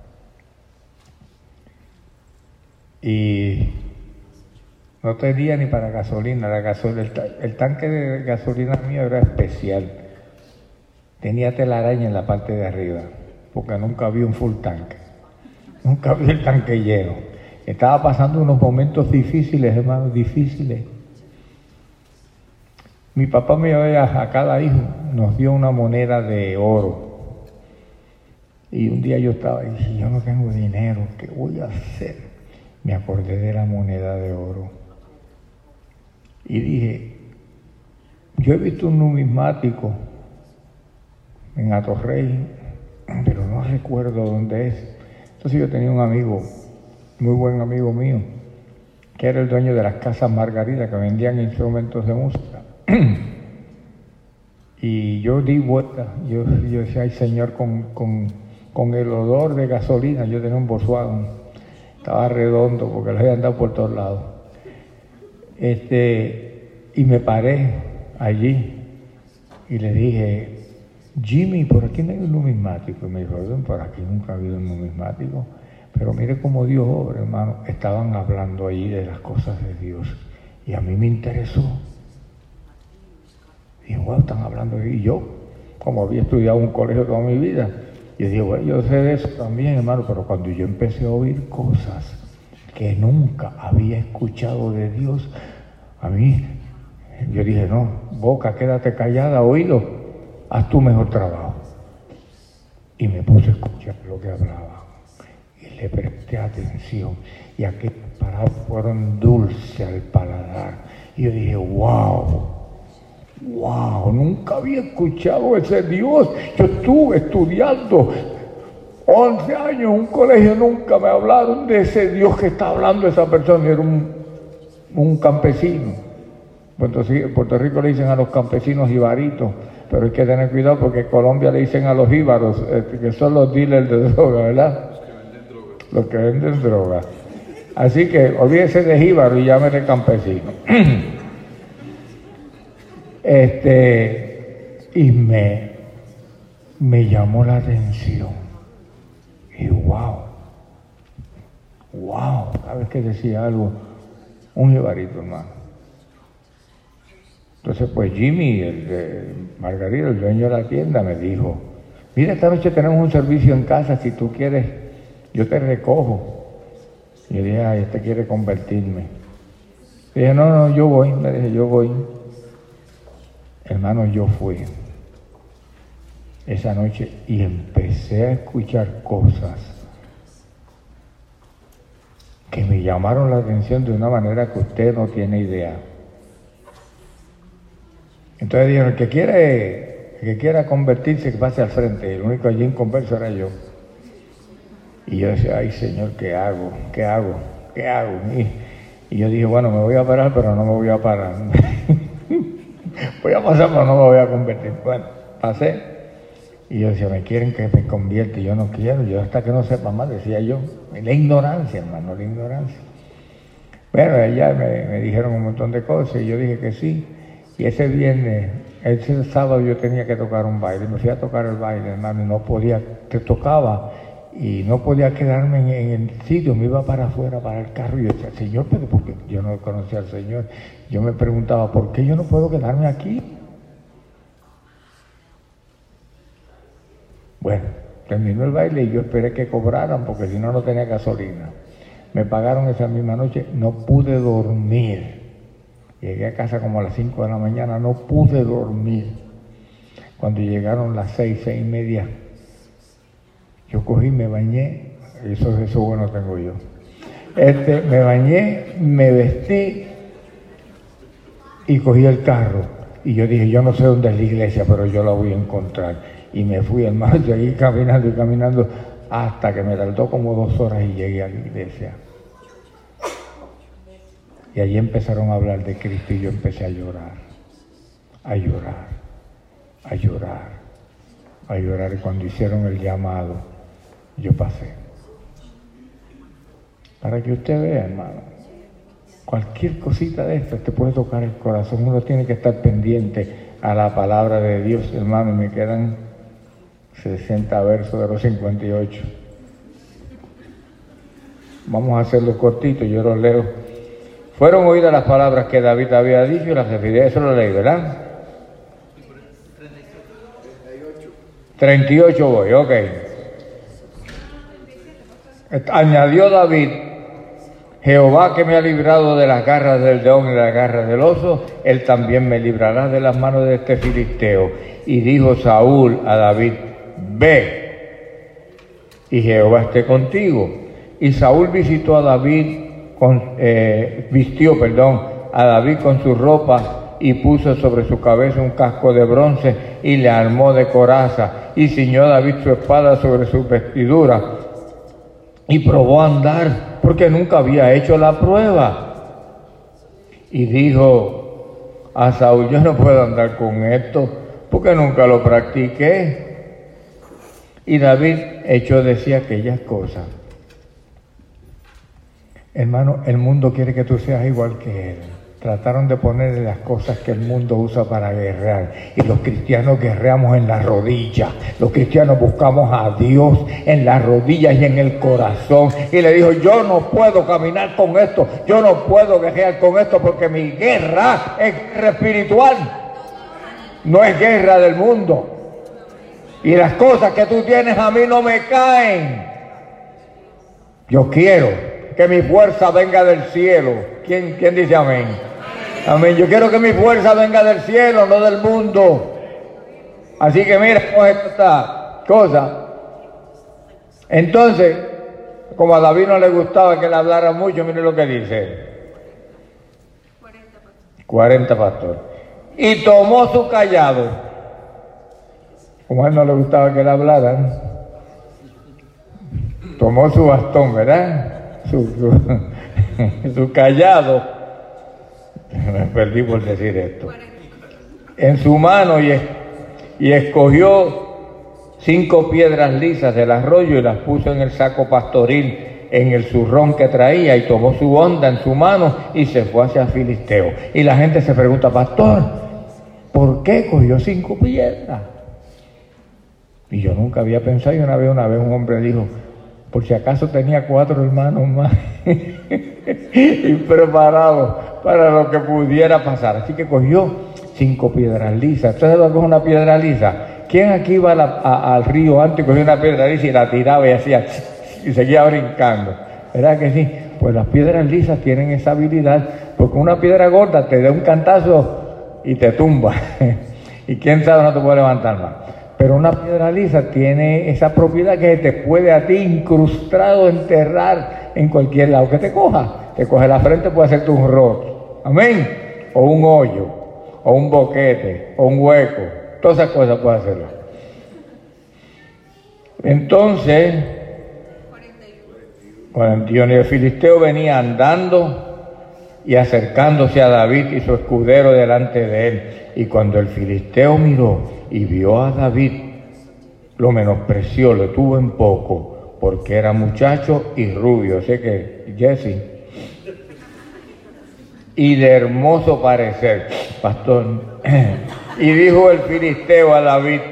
Y no tenía ni para gasolina. La gasolina el, el tanque de gasolina mío era especial. Tenía telaraña en la parte de arriba, porque nunca había un full tanque. Nunca había el tanque lleno. Estaba pasando unos momentos difíciles, hermanos, difíciles. Mi papá me dio a cada hijo, nos dio una moneda de oro. Y un día yo estaba y dije: yo no tengo dinero, ¿qué voy a hacer? Me acordé de la moneda de oro. Y dije: yo he visto un numismático en Atorrey, pero no recuerdo dónde es. Entonces yo tenía un amigo, muy buen amigo mío, que era el dueño de las casas Margarita, que vendían instrumentos de música. Y yo di vuelta, yo, yo decía: ay Señor, con, con, con el olor de gasolina. Yo tenía un Volkswagen, estaba redondo porque lo había andado por todos lados. Este, y me paré allí y le dije: Jimmy, por aquí no hay un numismático. Y me dijo: por aquí nunca ha habido un numismático. Pero mire cómo Dios obra, hermano. Estaban hablando allí de las cosas de Dios y a mí me interesó. Y wow, están hablando. Y yo, como había estudiado en un colegio toda mi vida, yo digo: bueno, yo sé de eso también, hermano. Pero cuando yo empecé a oír cosas que nunca había escuchado de Dios, a mí, yo dije: no, boca, quédate callada, oído, haz tu mejor trabajo. Y me puse a escuchar lo que hablaba y le presté atención, y aquellas palabras fueron dulces al paladar. Y yo dije: wow, wow, nunca había escuchado ese Dios. Yo estuve estudiando once años en un colegio, nunca me hablaron de ese Dios que está hablando esa persona. Era un, un campesino. En Puerto Rico le dicen a los campesinos jibaritos, pero hay que tener cuidado porque en Colombia le dicen a los jíbaros, eh, que son los dealers de droga, ¿verdad? los que venden droga. Así que olvídese de jíbaro y llame de campesino. Este, y me, me llamó la atención. Y wow, wow, cada vez que decía algo, un jibarito, hermano. Entonces, pues Jimmy, el de Margarita, el dueño de la tienda, me dijo, mira, esta noche tenemos un servicio en casa, si tú quieres, yo te recojo. Y yo dije, ay, este quiere convertirme. Y dije, no, no, yo voy, le dije, yo voy. Hermano, yo fui esa noche y empecé a escuchar cosas que me llamaron la atención de una manera que usted no tiene idea. Entonces dijeron, el que quiere, el que quiera convertirse, que pase al frente. El único allí en converso era yo. Y yo decía, ay Señor, ¿qué hago? ¿Qué hago? ¿Qué hago? Y, y yo dije, bueno, me voy a parar, pero no me voy a parar. Voy a pasar, pero no me voy a convertir. Bueno, pasé. Y yo decía, me quieren que me convierta. Y yo no quiero, yo hasta que no sepa más, decía yo. La ignorancia, hermano, la ignorancia. Bueno, ella me, me dijeron un montón de cosas y yo dije que sí. Y ese viernes, ese sábado yo tenía que tocar un baile. Me fui a tocar el baile, hermano, y no podía, te tocaba. Y no podía quedarme en, en el sitio, me iba para afuera, para el carro, y yo decía, Señor, pero porque yo no conocía al Señor. Yo me preguntaba, ¿por qué yo no puedo quedarme aquí? Bueno, terminó el baile y yo esperé que cobraran, porque si no, no tenía gasolina. Me pagaron esa misma noche, no pude dormir. Llegué a casa como a las cinco de la mañana, no pude dormir. Cuando llegaron las seis, seis y media, yo cogí, me bañé, eso, eso bueno tengo yo. Este, me bañé, me vestí y cogí el carro. Y yo dije, yo no sé dónde es la iglesia, pero yo la voy a encontrar. Y me fui, hermano, seguí caminando y caminando hasta que me tardó como dos horas y llegué a la iglesia. Y allí empezaron a hablar de Cristo y yo empecé a llorar, a llorar, a llorar, a llorar. Y cuando hicieron el llamado, yo pasé. Para que usted vea, hermano, cualquier cosita de esto te puede tocar el corazón. Uno tiene que estar pendiente a la palabra de Dios, hermano. Me quedan sesenta versos de los cincuenta y ocho. Vamos a hacerlo cortito, yo los leo. Fueron oídas las palabras que David había dicho y las refirió. Eso lo leí, ¿verdad? treinta y ocho voy, ok. Añadió David, Jehová que me ha librado de las garras del león y de las garras del oso, él también me librará de las manos de este filisteo. Y dijo Saúl a David, ve, y Jehová esté contigo. Y Saúl visitó a David, con, eh, vistió, perdón, a David con su ropa y puso sobre su cabeza un casco de bronce y le armó de coraza y ciñó David su espada sobre su vestidura y probó a andar porque nunca había hecho la prueba. Y dijo a Saúl, yo no puedo andar con esto porque nunca lo practiqué. Y David echó de sí aquellas cosas. Hermano, el mundo quiere que tú seas igual que él. Trataron de ponerle las cosas que el mundo usa para guerrear. Y los cristianos guerreamos en las rodillas. Los cristianos buscamos a Dios en las rodillas y en el corazón. Y le dijo, yo no puedo caminar con esto. Yo no puedo guerrear con esto porque mi guerra es guerra espiritual. No es guerra del mundo. Y las cosas que tú tienes a mí no me caen. Yo quiero que mi fuerza venga del cielo. ¿Quién, quién dice amén? Amén. Yo quiero que mi fuerza venga del cielo, no del mundo. Así que mira cómo es esta cosa. Entonces, como a David no le gustaba que le hablara mucho, mire lo que dice. cuarenta pastores. Y tomó su callado. Como a él no le gustaba que le hablaran, tomó su bastón, ¿verdad? Su, su, su callado, me perdí por decir esto, en su mano y, y escogió cinco piedras lisas del arroyo y las puso en el saco pastoril en el zurrón que traía y tomó su honda en su mano y se fue hacia el filisteo. Y la gente se pregunta, pastor, ¿por qué cogió cinco piedras? Y yo nunca había pensado, y una vez, una vez un hombre dijo, por si acaso tenía cuatro hermanos más y preparados para lo que pudiera pasar. Así que cogió cinco piedras lisas. ¿Ustedes lo que es una piedra lisa? ¿Quién aquí iba a la, a, al río antes y cogía una piedra lisa y la tiraba y hacía y seguía brincando? ¿Verdad que sí? Pues las piedras lisas tienen esa habilidad, porque una piedra gorda te da un cantazo y te tumba. Y quién sabe, no te puede levantar más. Pero una piedra lisa tiene esa propiedad que te puede a ti incrustado enterrar en cualquier lado que te coja. Te coge la frente, puede hacerte un roto. Amén. O un hoyo, o un boquete, o un hueco. Todas esas cosas puede hacerlo. Entonces, cuarenta y uno, y el filisteo venía andando y acercándose a David y su escudero delante de él. Y cuando el filisteo miró y vio a David, lo menospreció, lo tuvo en poco, porque era muchacho y rubio, sé que Jesse, y de hermoso parecer, pastor. Y dijo el filisteo a David,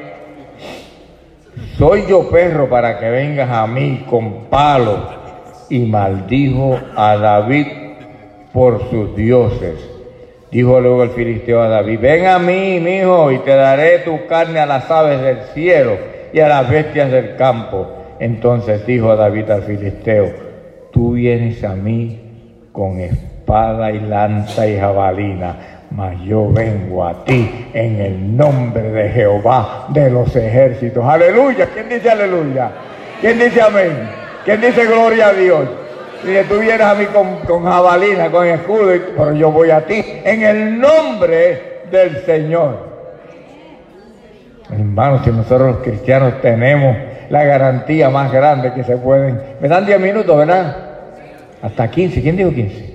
soy yo perro para que vengas a mí con palo. Y maldijo a David por sus dioses. Dijo luego el filisteo a David, ven a mí, mi hijo, y te daré tu carne a las aves del cielo y a las bestias del campo. Entonces dijo David al filisteo, tú vienes a mí con espada y lanza y jabalina, mas yo vengo a ti en el nombre de Jehová de los ejércitos. Aleluya. ¿Quién dice aleluya? ¿Quién dice amén? ¿Quién dice gloria a Dios? Dice, tú vienes a mí con, con jabalina, con escudo, y, pero yo voy a ti en el nombre del Señor. Hermanos, si nosotros los cristianos tenemos la garantía más grande que se pueden. Me dan diez minutos, ¿verdad? Hasta quince. ¿Quién dijo quince?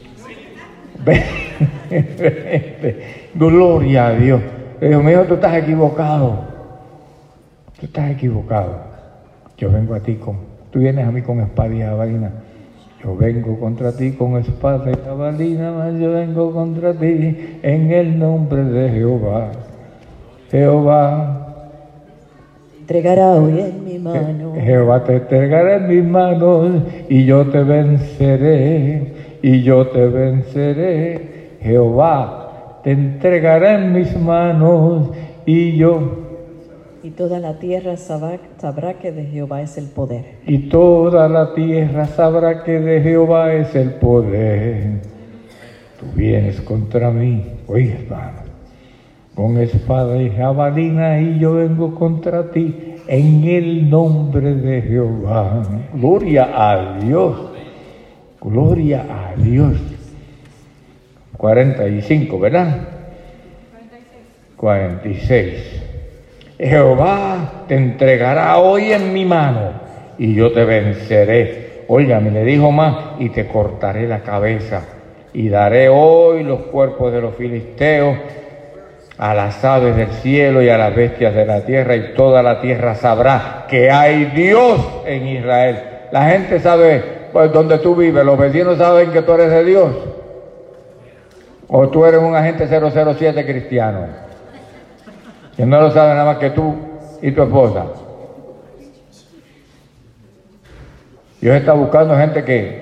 Gloria a Dios. Dios mío, tú estás equivocado. Tú estás equivocado. Yo vengo a ti con, tú vienes a mí con espada y jabalina. Yo vengo contra ti con espada y jabalina, mas yo vengo contra ti en el nombre de Jehová. Jehová entregará hoy en mi mano. Jehová te entregará en mis manos y yo te venceré, y yo te venceré. Jehová te entregará en mis manos y yo. Y toda la tierra sabrá, sabrá que de Jehová es el poder. Y toda la tierra sabrá que de Jehová es el poder. Tú vienes contra mí, oye hermano, con espada y jabalina, y yo vengo contra ti en el nombre de Jehová. Gloria a Dios, gloria a Dios. cuarenta y cinco, ¿verdad? cuarenta y seis. Jehová te entregará hoy en mi mano y yo te venceré. Óigame, le dijo más, y te cortaré la cabeza y daré hoy los cuerpos de los filisteos a las aves del cielo y a las bestias de la tierra, y toda la tierra sabrá que hay Dios en Israel. La gente sabe, pues, donde tú vives, los vecinos saben que tú eres de Dios, o tú eres un agente cero cero siete cristiano. Que no lo sabe nada más que tú y tu esposa. Dios está buscando gente que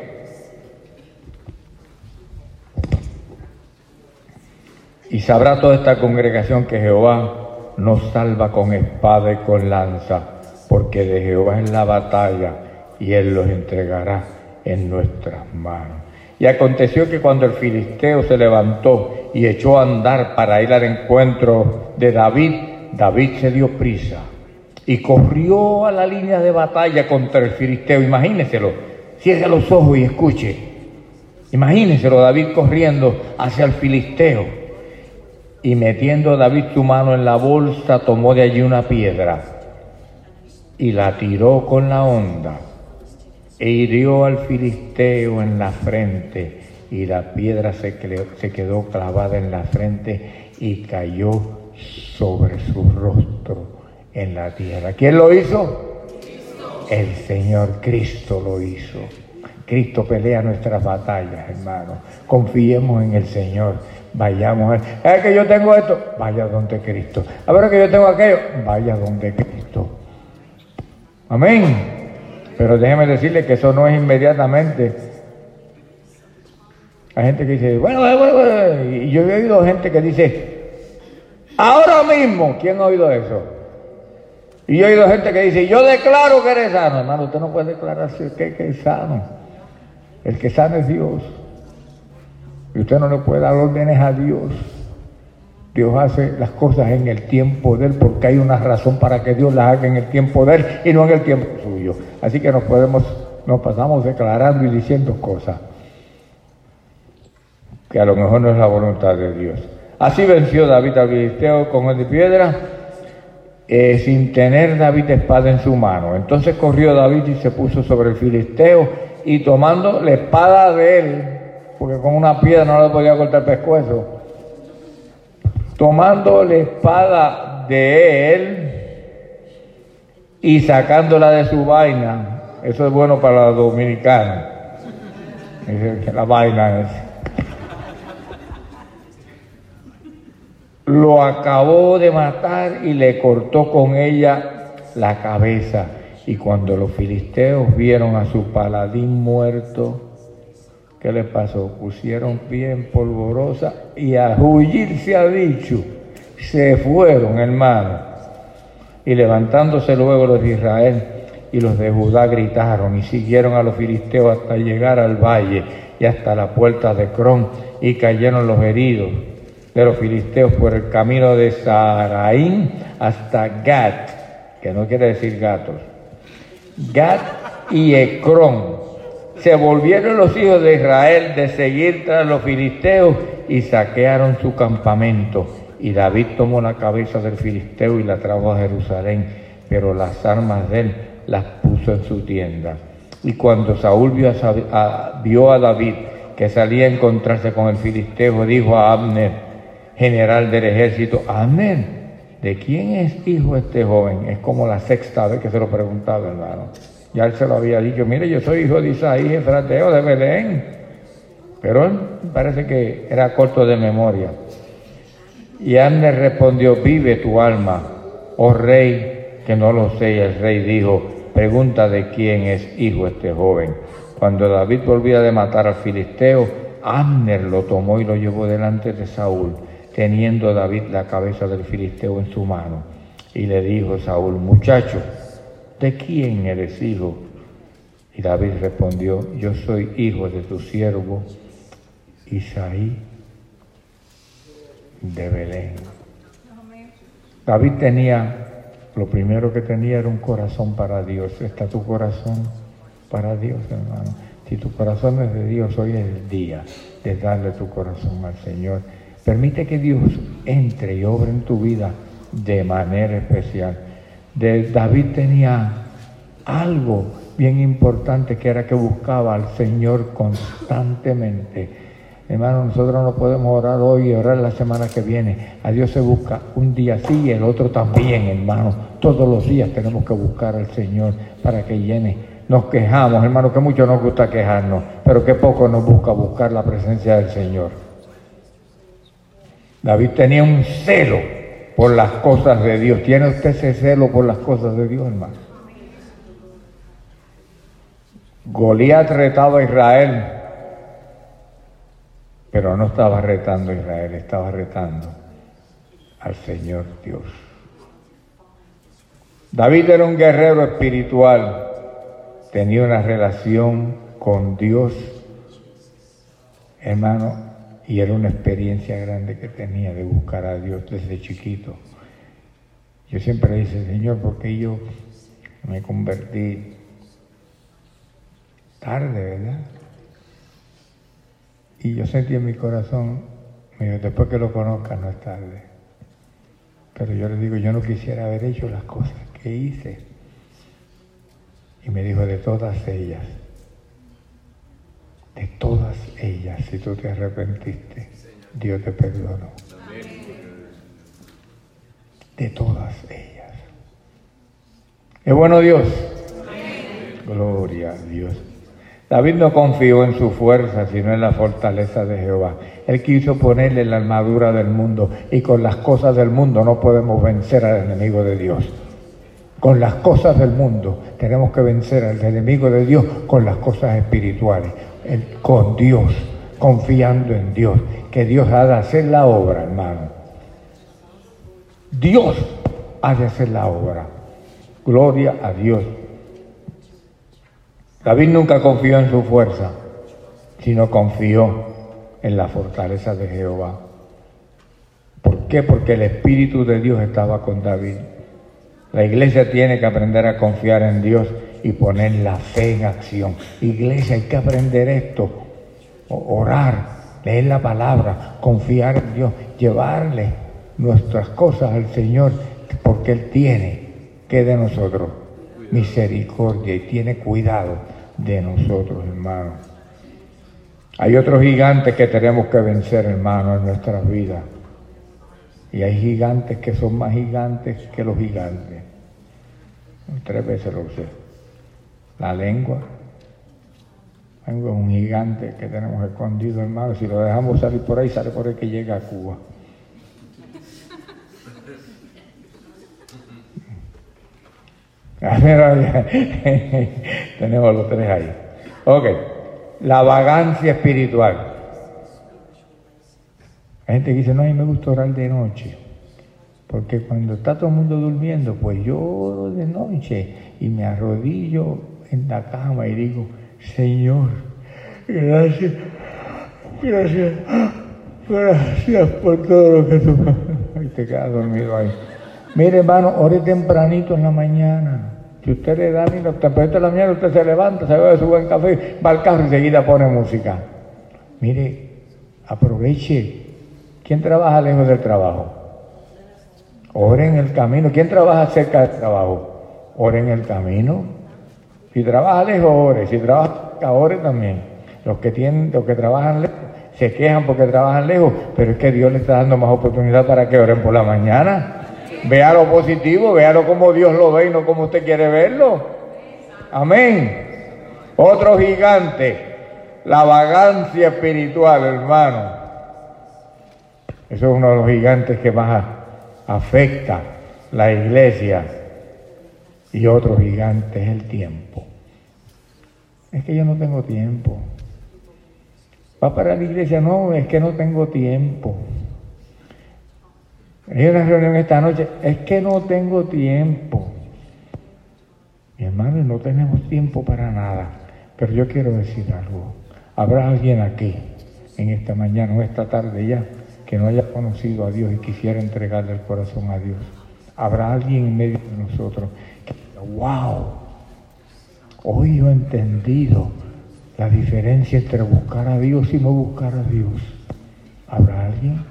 y sabrá toda esta congregación que Jehová nos salva con espada y con lanza, porque de Jehová es la batalla y Él los entregará en nuestras manos. Y aconteció que cuando el filisteo se levantó y echó a andar para ir al encuentro de David, David se dio prisa y corrió a la línea de batalla contra el filisteo. Imagínenselo, cierre los ojos y escuche. Imagínenselo, David corriendo hacia el filisteo, y metiendo David su mano en la bolsa, tomó de allí una piedra y la tiró con la honda, e hirió al filisteo en la frente, y la piedra se, se quedó clavada en la frente y cayó sobre su rostro en la tierra. ¿Quién lo hizo? Cristo. El Señor Cristo lo hizo. Cristo pelea nuestras batallas, hermano. Confiemos en el Señor. Vayamos a él. Es que yo tengo esto, vaya donde Cristo. A ver que yo tengo aquello, vaya donde Cristo. Amén. Pero déjeme decirle que eso no es inmediatamente. Hay gente que dice, bueno, bueno, bueno, y yo he oído gente que dice, ahora mismo, ¿quién ha oído eso? Y yo he oído gente que dice, yo declaro que eres sano. Hermano, usted no puede declararse que, que es sano. El que sana es Dios. Y usted no le puede dar órdenes a Dios. Dios hace las cosas en el tiempo de Él, porque hay una razón para que Dios las haga en el tiempo de Él y no en el tiempo suyo. Así que nos podemos, nos pasamos declarando y diciendo cosas que a lo mejor no es la voluntad de Dios. Así venció David al filisteo con el de piedra, eh, sin tener David espada en su mano. Entonces corrió David y se puso sobre el filisteo, y tomando la espada de él, porque con una piedra no le podía cortar el pescuezo, tomando la espada de él y sacándola de su vaina. Eso es bueno para los dominicanos. La vaina es. Lo acabó de matar y le cortó con ella la cabeza. Y cuando los filisteos vieron a su paladín muerto, ¿qué le pasó? Pusieron pie en polvorosa y a huir se ha dicho. Se fueron, hermano. Y levantándose luego los de Israel y los de Judá gritaron y siguieron a los filisteos hasta llegar al valle y hasta la puerta de Crón, y cayeron los heridos de los filisteos por el camino de Saraín hasta Gat, que no quiere decir gatos, Gat y Ecrón. Se volvieron los hijos de Israel de seguir tras los filisteos y saquearon su campamento. Y David tomó la cabeza del filisteo y la trajo a Jerusalén, pero las armas de él las puso en su tienda. Y cuando Saúl vio a, a, vio a David que salía a encontrarse con el filisteo, dijo a Abner, general del ejército, Abner, ¿de quién es hijo este joven? Es como la sexta vez que se lo preguntaba, hermano. Ya él se lo había dicho, mire, yo soy hijo de Isaí, efrateo de Belén. Pero él parece que era corto de memoria. Y Abner respondió, vive tu alma, oh rey, que no lo sé. Y el rey dijo, pregunta de quién es hijo este joven. Cuando David volvía de matar al filisteo, Abner lo tomó y lo llevó delante de Saúl, teniendo David la cabeza del filisteo en su mano. Y le dijo Saúl, muchacho, ¿de quién eres hijo? Y David respondió, yo soy hijo de tu siervo Isaí de Belén. David tenía, lo primero que tenía era un corazón para Dios. ¿Está tu corazón para Dios, hermano? Si tu corazón es de Dios, hoy es el día de darle tu corazón al Señor. Permite que Dios entre y obre en tu vida de manera especial. De David tenía algo bien importante, que era que buscaba al Señor constantemente. Hermano, nosotros no podemos orar hoy y orar la semana que viene. A Dios se busca un día sí y el otro también, hermano. Todos los días tenemos que buscar al Señor para que llene. Nos quejamos, hermano, que mucho nos gusta quejarnos, pero que poco nos busca buscar la presencia del Señor. David tenía un celo por las cosas de Dios. ¿Tiene usted ese celo por las cosas de Dios, hermano? Goliat retaba a Israel, pero no estaba retando a Israel, estaba retando al Señor Dios. David era un guerrero espiritual, tenía una relación con Dios, hermano, y era una experiencia grande que tenía de buscar a Dios desde chiquito. Yo siempre dije, Señor, ¿por qué yo me convertí tarde, verdad? Y yo sentí en mi corazón, me dijo, después que lo conozcas no es tarde. Pero yo le digo, yo no quisiera haber hecho las cosas que hice. Y me dijo, de todas ellas, de todas ellas, si tú te arrepentiste, Dios te perdonó. De todas ellas. ¿Es bueno Dios? Gloria a Dios. David no confió en su fuerza, sino en la fortaleza de Jehová. Él quiso ponerle la armadura del mundo, y con las cosas del mundo no podemos vencer al enemigo de Dios. Con las cosas del mundo tenemos que vencer al enemigo de Dios con las cosas espirituales, el, con Dios, confiando en Dios, que Dios ha de hacer la obra, hermano. Dios ha de hacer la obra. Gloria a Dios. David nunca confió en su fuerza, sino confió en la fortaleza de Jehová. ¿Por qué? Porque el Espíritu de Dios estaba con David. La iglesia tiene que aprender a confiar en Dios y poner la fe en acción. Iglesia, hay que aprender esto. Orar, leer la palabra, confiar en Dios, llevarle nuestras cosas al Señor, porque Él tiene que de nosotros misericordia y tiene cuidado de nosotros, hermanos. Hay otros gigantes que tenemos que vencer, hermanos, en nuestras vidas. Y hay gigantes que son más gigantes que los gigantes. Tres veces lo usé. La lengua. La lengua es un gigante que tenemos escondido, hermano. Si lo dejamos salir por ahí, sale por ahí que llega a Cuba. Tenemos los tres ahí. Ok. La vagancia espiritual. Hay gente que dice, no, a mí me gusta orar de noche, porque cuando está todo el mundo durmiendo, pues yo oro de noche y me arrodillo en la cama y digo, Señor, gracias, gracias, gracias por todo lo que tú haces. Y te quedas dormido ahí. Mire, hermano, ore tempranito en la mañana. Si usted le da, mira, tempranito en la mañana, usted se levanta, se bebe su buen café, va al carro y enseguida pone música. Mire, aproveche. ¿Quién trabaja lejos del trabajo? Ore en el camino. ¿Quién trabaja cerca del trabajo? Ore en el camino. Si trabaja lejos, ore. Si trabaja cerca, ore también. Los que tienen, los que trabajan lejos, se quejan porque trabajan lejos, pero es que Dios les está dando más oportunidad para que oren por la mañana. Vea lo positivo, véalo como Dios lo ve y no como usted quiere verlo. Amén. Otro gigante, la vagancia espiritual, hermano. Eso es uno de los gigantes que más afecta la iglesia. Y otro gigante es el tiempo. Es que yo no tengo tiempo. Va para la iglesia, no, es que no tengo tiempo. Hay una reunión esta noche, es que no tengo tiempo. Mi hermano, no tenemos tiempo para nada. Pero yo quiero decir algo. Habrá alguien aquí, en esta mañana o esta tarde ya, que no haya conocido a Dios y quisiera entregarle el corazón a Dios. Habrá alguien en medio de nosotros que diga, wow, hoy yo he entendido la diferencia entre buscar a Dios y no buscar a Dios. ¿Habrá alguien?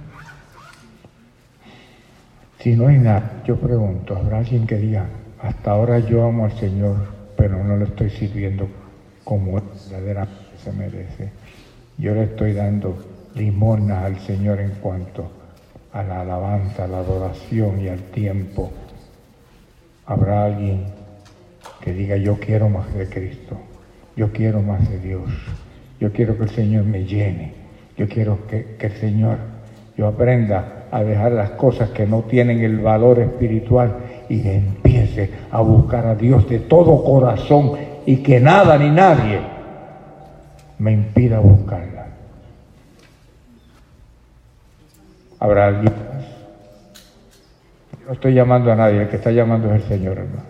Si no hay nada, yo pregunto, ¿habrá alguien que diga, hasta ahora yo amo al Señor, pero no le estoy sirviendo como Él verdaderamente se merece? Yo le estoy dando limosnas al Señor en cuanto a la alabanza, a la adoración y al tiempo. Habrá alguien que diga, yo quiero más de Cristo, yo quiero más de Dios, yo quiero que el Señor me llene, yo quiero que, que el Señor, yo aprenda a dejar las cosas que no tienen el valor espiritual y empiece a buscar a Dios de todo corazón y que nada ni nadie me impida buscarla. ¿Habrá alguien más? Yo no estoy llamando a nadie, el que está llamando es el Señor, hermano.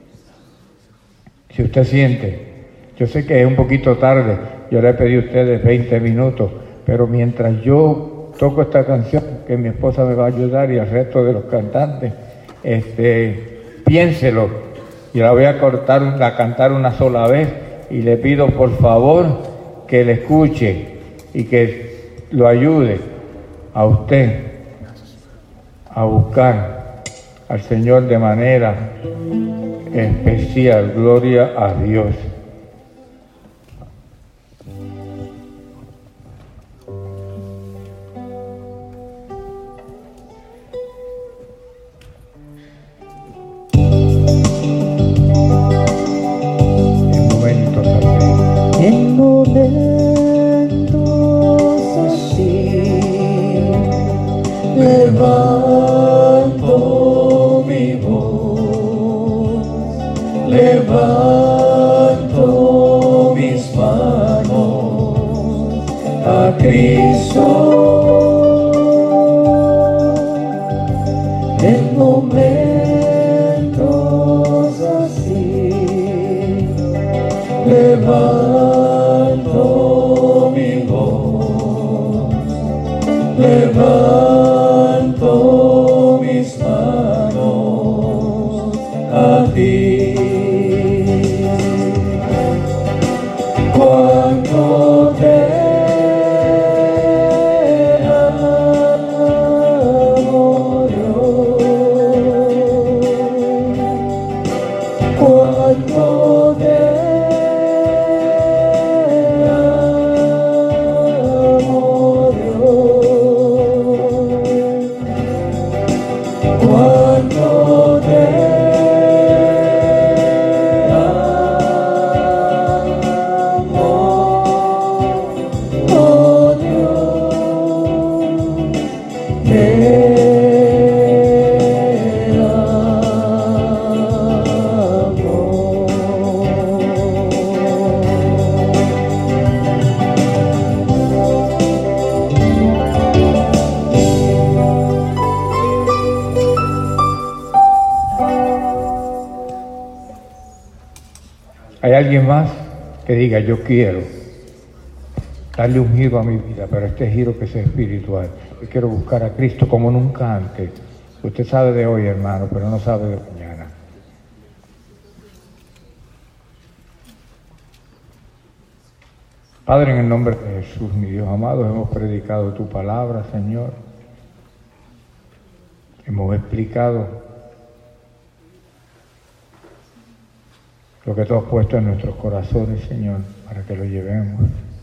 Si usted siente, yo sé que es un poquito tarde, yo le pedí a ustedes veinte minutos, pero mientras yo toco esta canción, que mi esposa me va a ayudar y el resto de los cantantes, este, piénselo, y la voy a cortar, la cantar una sola vez, y le pido por favor que le escuche y que lo ayude a usted a buscar al Señor de manera especial. Gloria a Dios. En momentos así levanto mi voz, levanto mis manos a Cristo. En momentos así levanto mi voz, levanto mis manos a ti. Cuando te amo Dios, cuando te amo Dios, cuando te ¿Hay alguien más que diga, yo quiero darle un giro a mi vida, pero este giro que sea espiritual? Yo quiero buscar a Cristo como nunca antes. Usted sabe de hoy, hermano, pero no sabe de mañana. Padre, en el nombre de Jesús, mi Dios amado, hemos predicado tu palabra, Señor. Hemos explicado lo que tú has puesto en nuestros corazones, Señor, para que lo llevemos.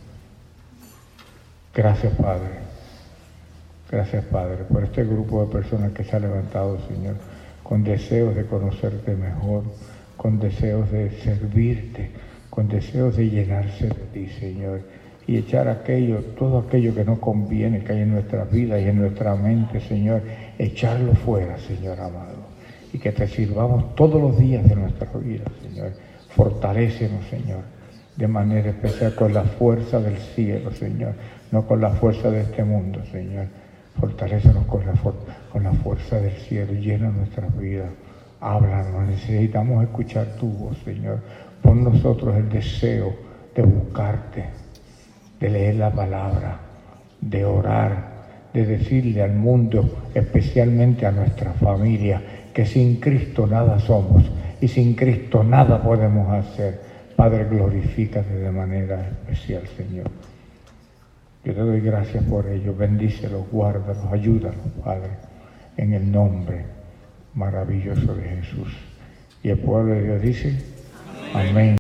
Gracias, Padre. Gracias, Padre, por este grupo de personas que se ha levantado, Señor, con deseos de conocerte mejor, con deseos de servirte, con deseos de llenarse de ti, Señor, y echar aquello, todo aquello que no conviene que hay en nuestra vida y en nuestra mente, Señor, echarlo fuera, Señor amado, y que te sirvamos todos los días de nuestra vida, Señor. Fortalécenos, Señor, de manera especial con la fuerza del cielo, Señor, no con la fuerza de este mundo, Señor. Fortalécenos con la, con la fuerza del cielo, llena nuestras vidas. Háblanos, necesitamos escuchar tu voz, Señor. Pon nosotros el deseo de buscarte, de leer la palabra, de orar, de decirle al mundo, especialmente a nuestra familia, que sin Cristo nada somos y sin Cristo nada podemos hacer. Padre, glorifícate de manera especial, Señor. Yo te doy gracias por ello. Bendícelos, guárdalos, ayúdalos, Padre, en el nombre maravilloso de Jesús. Y el pueblo de Dios dice, amén.